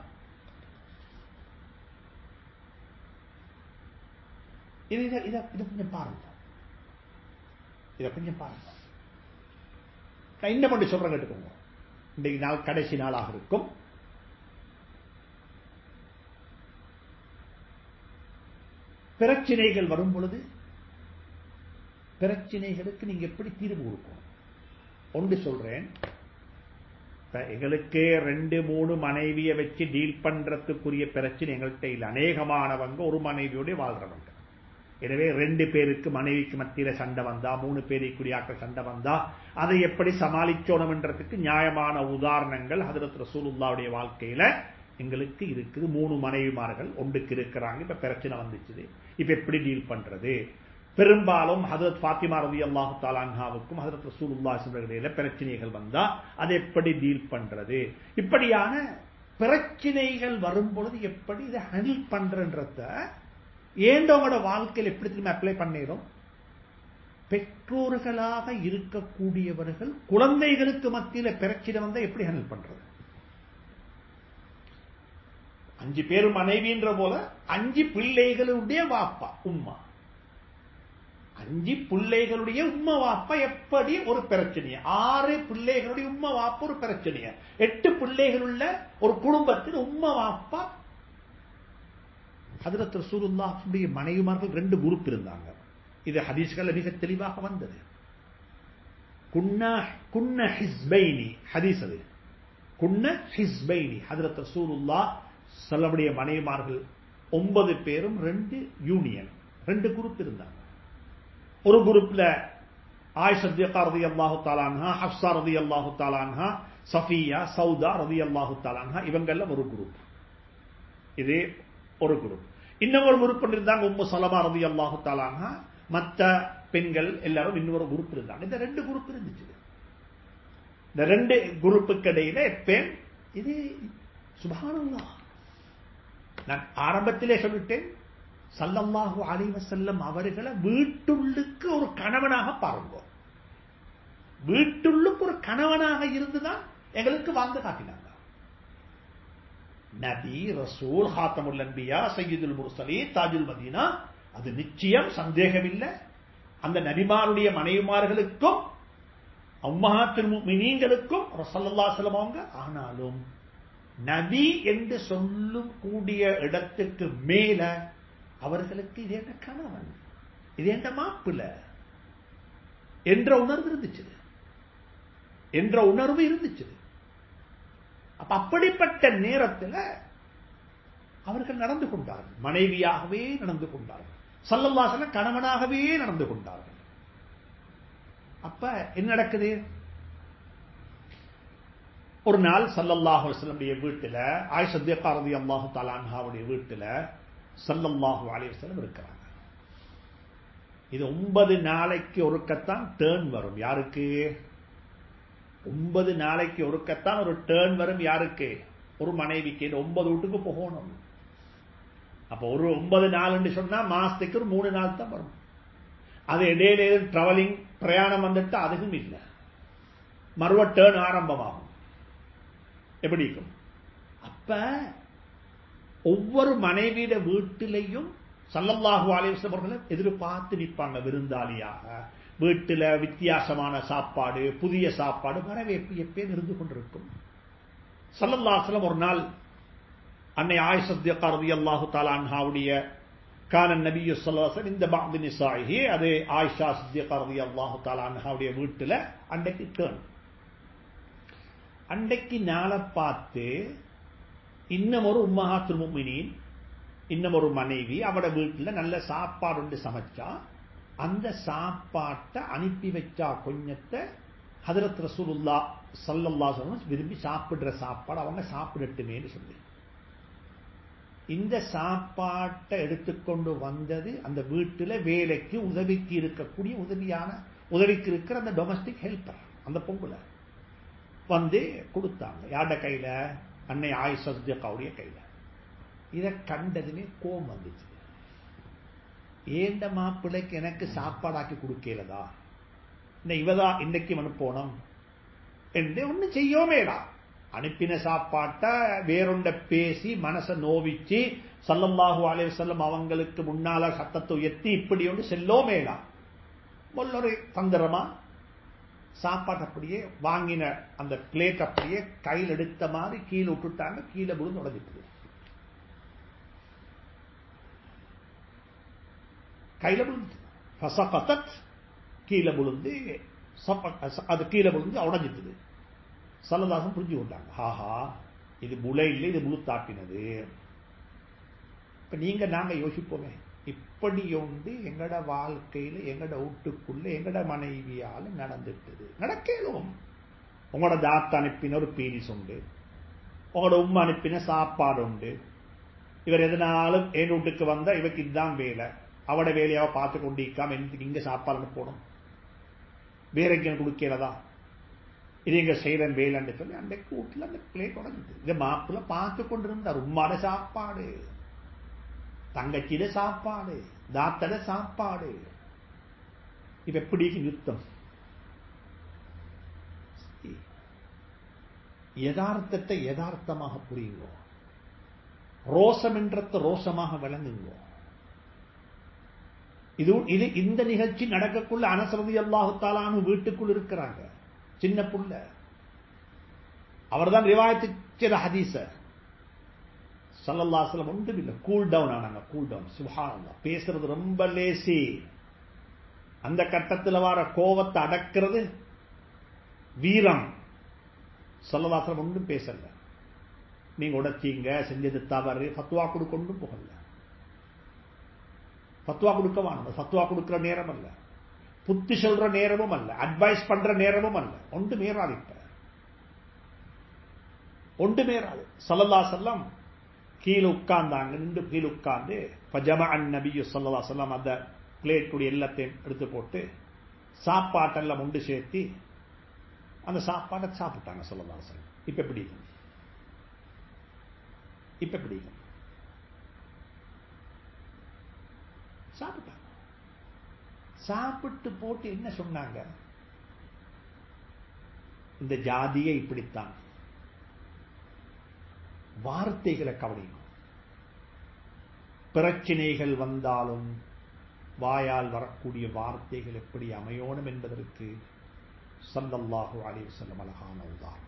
இது இதை கொஞ்சம் பாருங்க, இதை கொஞ்சம் பாருங்க. நான் இன்னும் ஒன்று சொல்றேன், கேட்டுக்கோங்க. இன்றைக்கு நாள் கடைசி நாளாக இருக்கும். பிரச்சனைகள் வரும் பொழுது பிரச்சனைகளுக்கு நீங்க எப்படி தீர்வு கொடுக்கணும்? ஒன்று சொல்றேன், எங்களுக்கு ரெண்டு மூணு மனைவியை வச்சு டீல் பண்றதுக்குரிய பிரச்சனை எங்கள்கிட்ட இல்லை. அநேகமானவங்க ஒரு மனைவியோட வாழ்றவங்க. எனவே ரெண்டு பேருக்கு மனைவிக்கு மத்தியில சண்டை வந்தா, மூணு பேருக்குரிய ஆக்கள் சண்டை வந்தா அதை எப்படி சமாளிச்சோணும்ன்றதுக்கு நியாயமான உதாரணங்கள் ஹஜ்ரத் ரசூலுல்லாஹ்வுடைய வாழ்க்கையில எங்களுக்கு இருக்குது. மூணு மனைவிமார்கள் ஒன்றுக்கு இருக்கிறாங்க. இப்ப பிரச்சனை வந்துச்சு, இப்ப எப்படி டீல் பண்றது? பெரும்பாலும் ஹஜ்ரத் ஃபாத்திமா ரலியல்லாஹு தஆலா அன்ஹாவுக்கும் ஹஜ்ரத் ரசூலுல்லாஹி ஸல்லல்லாஹு அலைஹி வஸல்லம் பிரச்சனைகள் வந்தா அதை எப்படி டீல் பண்றது? இப்படியான பிரச்சனைகள் வரும் பொழுது எப்படி இதை ஹேண்டில் பண்றன்றத ஏண்டவங்களோட வாழ்க்கையில் எப்படி திரும்ப அப்ளை பண்ணிடும்? பெற்றோர்களாக இருக்கக்கூடியவர்கள் குழந்தைகளுக்கு மத்தியில பிரச்சனை வந்தா எப்படி ஹேண்டில் பண்றது? அஞ்சு பேர் மனைவின்ற போல அஞ்சு பிள்ளைகளுடைய வாப்பா உம்மா, அஞ்சு பிள்ளைகளுடைய உம்மா வாப்பா எப்படி ஒரு பிரச்சனைய, ஆறு பிள்ளைகளுடைய உம்மா வாப்பா ஒரு பிரச்சனைய, எட்டு பிள்ளைகள் உள்ள ஒரு குடும்பத்தில் உம்மா வாப்பா. ஹஜ்ரத் ரசூலுல்லாஹ்வுடைய மனைவிமார்கள் ரெண்டு குரூப் இருந்தாங்க. இது ஹதீஸ்கள் மிக தெளிவாக வந்தது. குன்னா குன்ன ஹிஸ்பைனி ஹதீஸ், அது குன்ன ஹிஸ்பைனி. ஹஜ்ரத் ரசூலுல்லாஹ் ஸல்லல்லாஹு மனைவிமார்கள் ஒன்பது பேரும் ரெண்டு யூனியன், ரெண்டு குரூப் இருந்தாங்க. ஒரு குரூப்ல ஆயிஷா சித்திகா ரலியல்லாஹு தஆலா அன்ஹா, ஹஃப்ஸா ரலியல்லாஹு தஆலா அன்ஹா, சஃபியா, சௌதா ரலியல்லாஹு தஆலா அன்ஹா, இவங்க எல்லாம் ஒரு குரூப். இது ஒரு குரூப். இன்னும் ஒரு குரூப் இருந்தாங்க, உம்மு சலமா ரலியல்லாஹு தஆலா அன்ஹா, மற்ற பெண்கள் எல்லாரும் இன்னொரு குரூப் இருந்தாங்க. இந்த ரெண்டு குரூப் இருந்துச்சு. இந்த ரெண்டு குரூப்புக்கு இடையில எப்பேன் இது சுப்ஹானல்லாஹ். நான் ஆரம்பத்திலே சொல்லிட்டேன், ஸல்லல்லாஹு அலைஹி வஸல்லம் அவர்களை வீட்டுள்ளுக்கு ஒரு கணவனாக பாருங்க. வீட்டுள்ளுக்கு ஒரு கணவனாக இருந்துதான் எங்களுக்கு வாழ்ந்து காட்டினாங்க. நபி, ரசூல், ஹாத்தமுல் அன்பியா, சய்யிதுல் முர்சலீன், தாஜுல் மதீனா, அது நிச்சயம் சந்தேகமில்லை. அந்த நபிமாருடைய மனைவிமார்களுக்கும் உம்மஹாத்துல் முஃமினீன்களுக்கும் ஸல்லல்லாஹு அலைஹி வஸல்லம் அவங்க. ஆனாலும் நபி என்று சொல்லும் கூடிய இடத்துக்கு மேல அவர்களுக்கு இது என்ன கணவன், இது என்ன மாப்பிள்ளை என்ற உணர்வு இருந்துச்சு, என்ற உணர்வு இருந்துச்சு. அப்ப அப்படிப்பட்ட நேரத்தில் அவர்கள் நடந்து கொண்டார்கள், மனைவியாகவே நடந்து கொண்டார்கள், ஸல்லல்லாஹு அலைஹி வஸல்லம் கணவனாகவே நடந்து கொண்டார்கள். அப்ப என்ன நடக்குது? ஒரு நாள் ஸல்லல்லாஹு அலைஹி வஸல்லம் வீட்டுல, ஆயிஷா சித்திகா ரலியல்லாஹு தஆலா அன்ஹாவுடைய வீட்டுல ஸல்லல்லாஹு அலைஹி வஸல்லம் இருக்கிறாங்க. இது ஒன்பது நாளைக்கு ஒருக்கத்தான் டேர்ன் வரும். யாருக்கு? ஒன்பது நாளைக்கு ஒருக்கத்தான் ஒரு டேர்ன் வரும். யாருக்கு? ஒரு மனைவிக்கு. இந்த ஒன்பது வீட்டுக்கு போகணும். அப்ப ஒரு ஒன்பது நாள் என்று சொன்னா மாசத்துக்கு ஒரு மூணு நாள் தான் வரும். அது இடையில டிராவலிங் பிரயாணம் வந்துட்டு அதுவும் இல்லை, மறுவ டேர்ன் ஆரம்பமாகும். எப்படி இருக்கும்? அப்ப ஒவ்வொரு மனைவியிட வீட்டிலையும் ஸல்லல்லாஹு அலைஹி வஸல்லம் அவர்களை எதிர்பார்த்து நிற்பாங்க. விருந்தாளியாக வீட்டில் வித்தியாசமான சாப்பாடு, புதிய சாப்பாடு, வரவேற்பு எப்பயும் இருந்து கொண்டிருக்கும். ஸல்லல்லாஹு அலைஹி வஸல்லம் ஒரு நாள் அன்னை ஆயிஷா ஸித்திகா ரலியல்லாஹு தஆலா அன்ஹாவுடைய கான நபி ஸல்லல்லாஹு அலைஹி வஸல்லம் இந்த பஅத் நிசாஇஹி, அது ஆயிஷா ஸித்திகா ரலியல்லாஹு தஆலா அன்ஹாவுடைய வீட்டில் அன்றைக்கு டர்ன். அன்றைக்கு நாளை பார்த்து இன்னும் ஒரு உம்மஹாத்துல் முஃமினீன், இன்னும் ஒரு மனைவி அவட வீட்டில் நல்ல சாப்பாடு ஒன்று சமைச்சா, அந்த சாப்பாட்டை அனுப்பி வச்சா கொஞ்சத்தை ஹதரத் ரசூலுல்லாஹ் ஸல்லல்லாஹு அலைஹி வஸல்லம் விரும்பி சாப்பிடுற சாப்பாடு அவங்க சாப்பிடட்டுமேன்னு சொல்லி இந்த சாப்பாட்டை எடுத்துக்கொண்டு வந்தது அந்த வீட்டில் வேலைக்கு உதவிக்கு இருக்கக்கூடிய உதவியான உதவிக்கு இருக்கிற அந்த டொமஸ்டிக் ஹெல்பர், அந்த பொம்பளை வந்து கொடுத்தாங்க. யாருடைய கையில? அன்னை ஆயிஷா ஸித்திகாவுடைய கையில. இதை கண்டதுமே கோபம் வந்துச்சு. ஏண்ட மாப்பிள்ளைக்கு எனக்கு சாப்பாடாக்கி கொடுக்கலதா, இவதா இன்னைக்கு அனுப்போனோம் என்று ஒண்ணு செய்யோமேடா. அனுப்பின சாப்பாட்டை வேறொண்ட பேசி மனசை நோவிச்சு ஸல்லல்லாஹு அலைஹி வஸல்லம் அவங்களுக்கு முன்னால சத்தத்தை உயர்த்தி இப்படி ஒன்று செல்லோமேடா. ஒரு தந்திரமா சாப்பாடு அப்படியே வாங்கின அந்த பிளேட் அப்படியே கையில் எடுத்த மாதிரி கீழே விட்டுட்டாங்க. கீழே விழுந்து உடஞ்சிட்டு, கையில விழுந்து ஃபஸகதத், கீழே விழுந்து அது கீழே விழுந்து உடஞ்சிட்டுது. ஸல்லல்லாஹு புரிஞ்சு கொண்டாங்க, ஆஹா இது முளை இல்லை, இது முழு தாட்டினது. இப்ப நீங்க நாங்க யோசிப்போமே, இப்படி ஒன்று எங்கட வாழ்க்கையில எங்கட வீட்டுக்குள்ள எங்கட மனைவியால நடந்துட்டது. நடக்கலும் உங்களோட தாத்தா அனுப்பின ஒரு பீனிஸ் உண்டு, உங்களோட உம்மா அனுப்பின சாப்பாடு உண்டு. இவர் எதனாலும் என் வீட்டுக்கு வந்தா இவருக்கு இதுதான் வேலை, அவட வேலையாவ பார்த்து கொண்டிருக்காம இங்க சாப்பாடு போடும், வேற எங்க கொடுக்கிறதா, இது எங்க செய்யற வேலைன்னு சொல்லி அந்த வீட்டுல அந்த பிளேட் உடஞ்சிது. இந்த மாப்பிள்ள பார்த்து கொண்டிருந்தார். உம்மாட சாப்பாடு, தங்கச்சியில சாப்பாடு, தாத்தட சாப்பாடு. இப்ப எப்படி யுத்தம்? யதார்த்தத்தை யதார்த்தமாக புரியுங்கோ, ரோசம் என்றத்தை ரோசமாக விளங்குங்கோ. இது இது இந்த நிகழ்ச்சி நடக்கக்குள்ள அனஸ் ரலியல்லாஹு தஆலா அன்ஹு வீட்டுக்குள் இருக்கிறாங்க. சின்ன புள்ள, அவர்தான் ரிவாயத்து செய்த ஹதீஸ. ஸல்லல்லாஹு அலைஹி வஸல்லம் ஒன்றும் இல்லை, கூல் டவுன் ஆனாங்க. கூல் டவுன், சுப்ஹானல்லாஹ். பேசுறது ரொம்ப லேசி. அந்த கட்டத்தில் வர கோவத்தை அடக்கிறது வீரம். ஸல்லல்லாஹு அலைஹி வஸல்லம் ஒன்றும் பேசல. நீங்க உடைச்சீங்க, செஞ்சது தவறு, ஃபத்வா கொடுக்கொண்டும் போகல. ஃபத்வா கொடுக்க வேணும், ஃபத்வா கொடுக்கிற நேரம் அல்ல, புத்தி சொல்ற நேரமும் அல்ல, அட்வைஸ் பண்ற நேரமும் அல்ல. ஒன்று மேறாது, இப்ப ஒன்று மேறாது. ஸல்லல்லாஹு அலைஹி வஸல்லம் கீழே உட்கார்ந்தாங்க. நின்று கீழே உட்கார்ந்து ஃபஜமஅன் நபியு ஸல்லல்லாஹு அலைஹி வஸல்லம் அந்த பிளேட்டுடைய எல்லாத்தையும் எடுத்து போட்டு சாப்பாட்டெல்லாம் ஒன்று சேர்த்து அந்த சாப்பாட்டை சாப்பிட்டாங்க ஸல்லல்லாஹு அலைஹி வஸல்லம். இப்ப எப்படி இப்ப எப்படி சாப்பிட்டாங்க. சாப்பிட்டு போட்டு என்ன சொன்னாங்க? இந்த ஜாதியை இப்படித்தான். வார்த்தைகளை கவனிக்கும். பிரச்சனைகள் வந்தாலும் வாயால் வரக்கூடிய வார்த்தைகள் எப்படி அமையோணும் என்பதற்கு ஸல்லல்லாஹு அலைஹி வஸல்லம் அழகான உதாரணம்.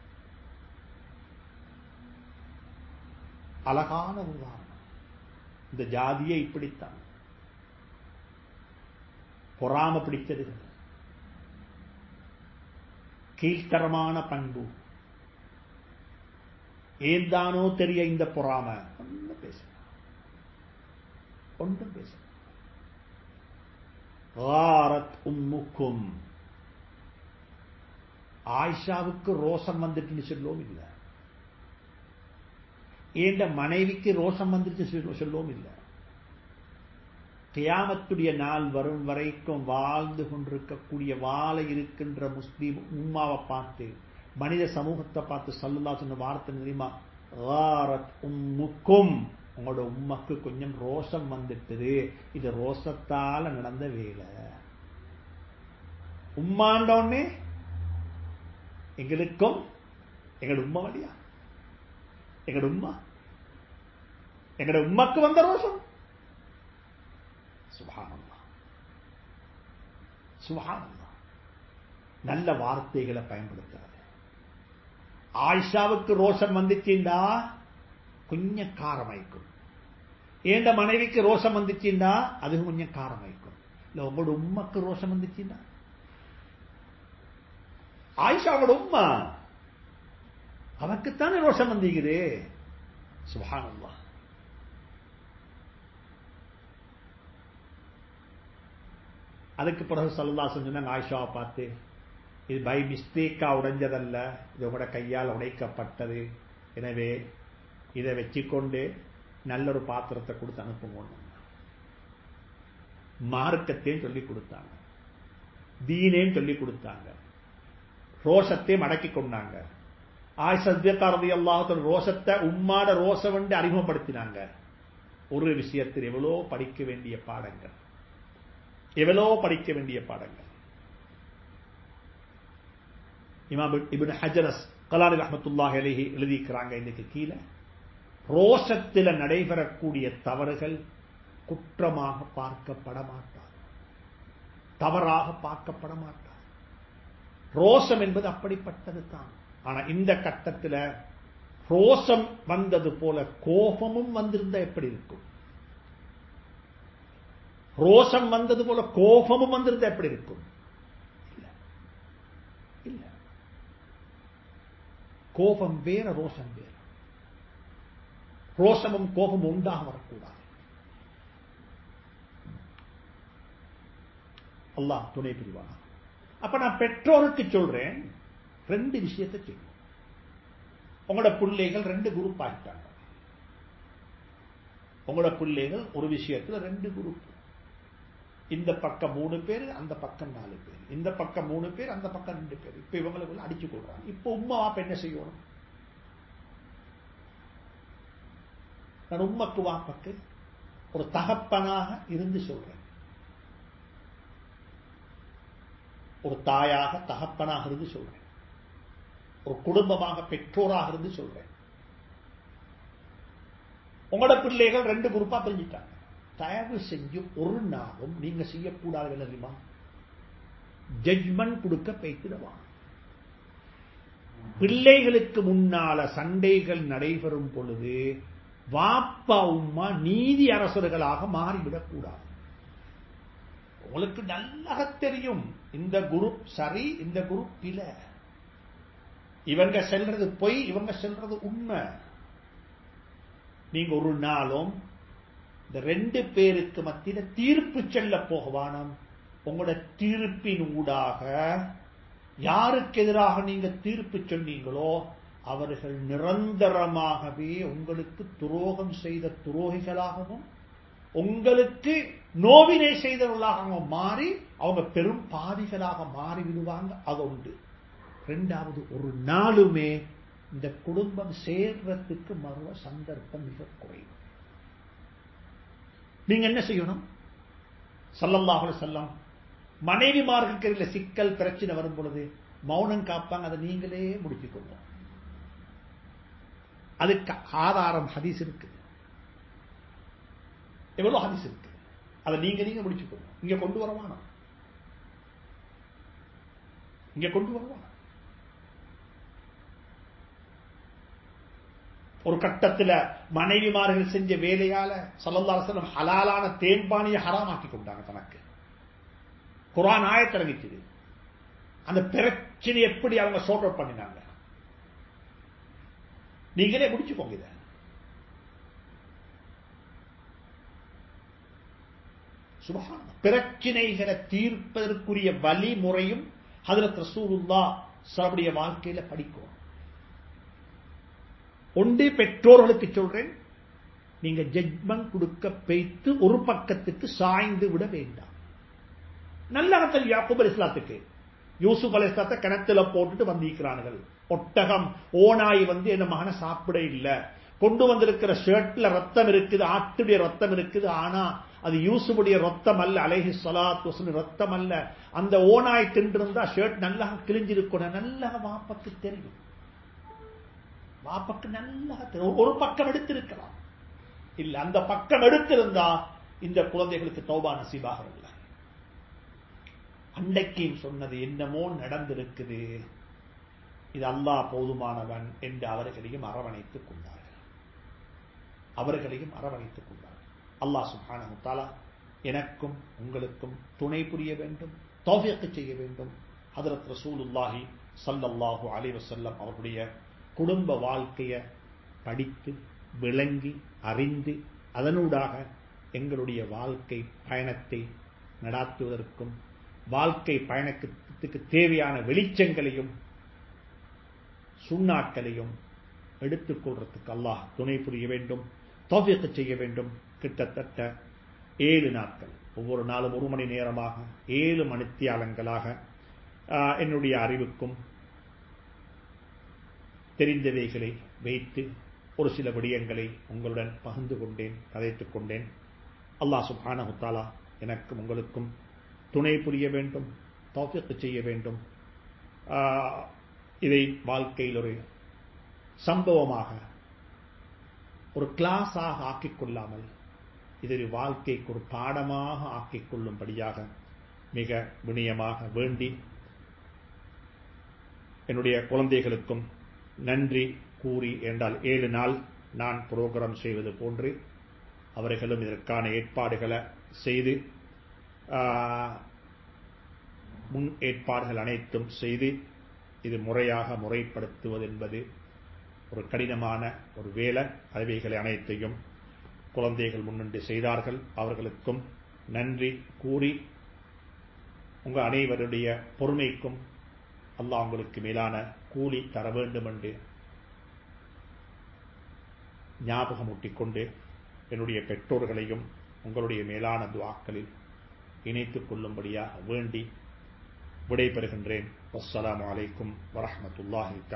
அழகான உதாரணம். இந்த ஜாதியை இப்படித்தான். பொறாம பிடித்தது, கீழ்த்தரமான பண்பு, ஏந்தானோ தெரிய இந்த பொறாம. ஒன்றும் பேச ஒன்றும் பேச உம்முக்கும், ஆயிஷாவுக்கு ரோஷம் வந்துட்டு சொல்லவும் இல்லை, ஏண்ட மனைவிக்கு ரோஷம் வந்துட்டு சொல்லவும் இல்லை. கியாமத்துடைய நாள் வரும் வரைக்கும் வாழ்ந்து கொண்டிருக்கக்கூடிய வாழ இருக்கின்ற முஸ்லீம் உம்மாவை பார்த்து, மனித சமூகத்தை பார்த்து ஸல்லல்லாஹு சொன்ன வார்த்தை தெரியுமா? காரத் உம்முக்கும், உங்களோட உம்மக்கு கொஞ்சம் ரோஷம் வந்துட்டது, இது ரோஷத்தால நடந்த வேலை. உம்மாண்டோன்னே எங்களுக்கும் எங்களோட உம்மா வழியா, எங்களோட உம்மா எங்கட உம்மக்கு வந்த ரோஷம். சுப்ஹானல்லாஹ் சுப்ஹானல்லாஹ். நல்ல வார்த்தைகளை பயன்படுத்துறது. ஆயிஷாவுக்கு ரோஷம் வந்துச்சுண்டா கொஞ்சம் காரமாய்க்கும். ஏண்ட மனைவிக்கு ரோஷம் வந்துச்சுண்டா அது கொஞ்சம் காரமாய்க்கும். இல்ல உங்களோட உம்மக்கு ரோஷம் வந்துச்சுண்டா, ஆயிஷாவோட உம்மா அவனுக்குத்தானே ரோஷம் வந்தீங்குது. சுப்ஹானல்லாஹ். அதுக்கு பிறகு ஸல்லல்லாஹு அலைஹி வஸல்லம் ஆயிஷாவை பார்த்து, இது பை மிஸ்டேக்கா உடைஞ்சதல்ல, இது உங்களோட கையால் உடைக்கப்பட்டது. எனவே இதை வச்சுக்கொண்டு நல்ல ஒரு பாத்திரத்தை கொடுத்து அனுப்புங்க. மார்க்கத்தையும் சொல்லிக் கொடுத்தாங்க, தீனேன்னு சொல்லிக் கொடுத்தாங்க, ரோஷத்தையும் அடக்கி கொண்டாங்க. ஆயிஷா ரலியல்லாஹு அன்ஹா ரோஷத்தை உம்மாட ரோஷம் வந்து அறிமுகப்படுத்தினாங்க. ஒரு விஷயத்தில் எவ்வளோ படிக்க வேண்டிய பாடங்கள், எவ்வளோ படிக்க வேண்டிய பாடங்கள். இமாம் இப்னு ஹஜர் அஸ்கலானி ரஹ்மத்துல்லாஹி அலைஹி எழுதிக்கிறாங்க, இன்னைக்கு கீழே ரோஷத்தில் நடைபெறக்கூடிய தவறுகள் குற்றமாக பார்க்கப்பட மாட்டார், தவறாக பார்க்கப்பட மாட்டார். ரோஷம் என்பது அப்படிப்பட்டது தான். ஆனா இந்த கட்டத்தில் ரோஷம் வந்தது போல கோபமும் வந்திருந்தா எப்படி இருக்கும்? ரோஷம் வந்தது போல கோபமும் வந்திருந்தா எப்படி இருக்கும்? இல்ல இல்ல, கோபம் வேற, ரோஷம் வேற. ரோஷமும் கோபமும் உண்டாக வரக்கூடாது. அல்லாஹ் துணை புரிவானா. அப்ப நான் பெற்றோருக்கு சொல்றேன், ரெண்டு விஷயத்தை செய்யும். உங்களோட பிள்ளைகள் ரெண்டு குரூப் ஆகிட்டாங்க. உங்களோட பிள்ளைகள் ஒரு விஷயத்துல ரெண்டு குரூப். இந்த பக்கம் மூணு பேர், அந்த பக்கம் நாலு பேர். இந்த பக்கம் மூணு பேர், அந்த பக்கம் ரெண்டு பேர். இப்ப இவங்களுக்குள்ள அடிச்சு கொள்றாங்க. இப்ப உம்மா வாப்ப என்ன செய்யணும்? நான் உம்மக்கு வாப்பக்கு ஒரு தகப்பனாக இருந்து சொல்றேன், ஒரு தாயாக தகப்பனாக இருந்து சொல்றேன், ஒரு குடும்பமாக பெற்றோராக இருந்து சொல்றேன். உங்களோட பிள்ளைகள் ரெண்டு குரூப்பா பிரிஞ்சிட்டாங்க. தயவு செஞ்சு ஒரு நாளும் நீங்க செய்யக்கூடாது தெரியுமா? ஜட்ஜ்மெண்ட் கொடுக்க பேசிடுவா. பிள்ளைகளுக்கு முன்னால சண்டைகள் நடைபெறும் பொழுது வாப்பா உம்மா நீதி அரசர்களாக மாறிவிடக் கூடாது. உங்களுக்கு நல்லா தெரியும் இந்த குரூப் சரி, இந்த குரூப் பிழை. இவங்க செல்றது பொய், இவங்க செல்றது உண்மை. நீங்க ஒரு நாளும் இந்த ரெண்டு பேருக்கு மத்தியில தீர்ப்பு செல்ல போகவானம். உங்களோட தீர்ப்பின் ஊடாக யாருக்கு எதிராக நீங்க தீர்ப்பு சொன்னீங்களோ அவர்கள் நிரந்தரமாகவே உங்களுக்கு துரோகம் செய்த துரோகிகளாகவும் உங்களுக்கு நோவினை செய்தவர்களாகவும் மாறி அவங்க பெரும் பாவிகளாக மாறி விடுவாங்க. அது உண்டு. இரண்டாவது, ஒரு நாளுமே இந்த குடும்பம் சேர்றதுக்கு மறுவ சந்தர்ப்பம் மிக குறைவு. நீங்க என்ன செய்யணும்? ஸல்லல்லாஹு அலைஹி வஸல்லம் மனைவிமார்களுக்கு சிக்கல் பிரச்சனை வரும் பொழுது மௌனம் காப்பாங்க. அதை நீங்களே முடிச்சுக்கொள்ள. அதுக்கு ஆதாரம் ஹதீஸ் இருக்கு, எவ்வளவு ஹதீஸ் இருக்கு. அதை நீங்க நீங்க முடிச்சுக்கொள்ள. இங்க கொண்டு வரவானா, இங்க கொண்டு வருவானா. ஒரு கட்டத்தில் மனைவிமார்கள் செஞ்ச வேலையால ஸல்லல்லாஹு அலைஹி வஸல்லம் ஹலாலான தேன்பானியை ஹராமாக்கி கொண்டாங்க தனக்கு. குர்ஆன் ஆயத் இறங்கிச்சு. அந்த பிரச்சனை எப்படி அவங்க சார்ட் அவுட் பண்ணினாங்க. நீங்களே முடிச்சுக்கோங்க. இத சுப்ஹானல்லாஹ். பிரச்சனைகளை தீர்ப்பதற்குரிய வழிமுறையும் ஹஜ்ரத் ரசூலுல்லாஹ் ஸல்லல்லாஹு வாழ்க்கையில படிக்கும். ஒன்றே பெற்றோர்களுக்கு சொல்றேன், நீங்க ஜட்ஜ்மெண்ட் கொடுக்க பேய்த்து ஒரு பக்கத்துக்கு சாய்ந்து விட வேண்டாம். நல்ல இடத்தில் யாக்கூப் அலைஹிஸ்ஸலாத்துக்கு யூசுப் அலைஹிஸ்ஸலாத்தை கிணத்துல போட்டுட்டு வந்திருக்கிறார்கள். ஒட்டகம் ஓனாய் வந்து என்ன மகனை சாப்பிட இல்ல, கொண்டு வந்திருக்கிற ஷர்ட்ல ரத்தம் இருக்குது, ஆட்டுடைய ரத்தம் இருக்குது. ஆனா அது யூசுஃபுடைய ரத்தம் அல்ல, அலைஹி ஸலாத்து வஸலாம் ரத்தம் அல்ல. அந்த ஓனாய் தின்றிருந்தா ஷர்ட் நல்லா கிழிஞ்சிருக்கணும். நல்லா வாப்பக்கு தெரியும், வாப்பக்கு நல்லா தெரியும். ஒரு பக்கம் எடுத்திருக்கலாம். இல்ல. அந்த பக்கம் எடுத்திருந்தா இந்த குழந்தைகளுக்கு தௌபா நசீபாக இல்லை. அன்றைக்கும் சொன்னது என்னமோ நடந்திருக்குது, இது அல்லாஹ் போதுமானவன் என்று அவர்களையும் அரவணைத்துக் கொண்டார்கள். அவர்களையும் அரவணைத்துக் கொண்டார்கள். அல்லாஹ் சுப்ஹானஹு வ தஆலா எனக்கும் உங்களுக்கும் துணை புரிய வேண்டும், தௌஃபீக் செய்ய வேண்டும். ஹஜ்ரத் ரசூலுல்லாஹி ஸல்லல்லாஹு அலைஹி வஸல்லம் அவருடைய குடும்ப வாழ்க்கையை படித்து விளங்கி அறிந்து அதனூடாக எங்களுடைய வாழ்க்கை பயணத்தை நடாத்துவதற்கும் வாழ்க்கை பயணத்துக்கு தேவையான வெளிச்சங்களையும் சுண்ணாக்களையும் எடுத்துக் கொள்றதுக்கு அல்லாஹ் துணை புரிய வேண்டும், தௌஃபீக் செய்ய வேண்டும். கிட்டத்தட்ட ஏழு நாட்கள், ஒவ்வொரு நாளும் ஒரு மணி நேரமாக ஏழு மணித்தியாலங்களாக என்னுடைய அறிவுக்கும் தெரிந்தவைகளை வைத்து ஒரு சில விடயங்களை உங்களுடன் பகிர்ந்து கொண்டேன், கதைத்துக் கொண்டேன். அல்லாஹ் சுப்ஹானஹு வ தஆலா எனக்கும் உங்களுக்கும் துணை புரிய வேண்டும், தௌஃபீக் செய்ய வேண்டும். இதை வாழ்க்கையில் ஒரு சம்பவமாக ஒரு கிளாஸாக ஆக்கிக் கொள்ளாமல் இதை வாழ்க்கைக்கு ஒரு பாடமாக ஆக்கிக் கொள்ளும்படியாக மிக வினயமாக வேண்டி என்னுடைய குழந்தைகளுக்கும் நன்றி கூறி, என்றால் ஏழு நாள் நான் புரோகிராம் செய்வது போன்று அவர்களும் இதற்கான ஏற்பாடுகளை செய்து முன் ஏற்பாடுகள் அனைத்தும் செய்து இது முறையாக முறைப்படுத்துவது என்பது ஒரு கடினமான ஒரு வேலை. அவைகளை அனைத்தையும் குழந்தைகள் முன்னின்று செய்தார்கள். அவர்களுக்கும் நன்றி கூறி உங்கள் அனைவருடைய பொறுமைக்கும் அல்லாஹ் உங்களுக்கு மேலான கூலி தர வேண்டும் என்று ஞாபகமூட்டிக் கொண்டு என்னுடைய பெற்றோர்களையும் உங்களுடைய மேலான துஆக்களில் இணைத்துக் கொள்ளும்படியாக வேண்டி விடைபெறுகின்றேன். அஸ்ஸலாமு அலைக்கும் வரஹ்மத்துல்லாஹி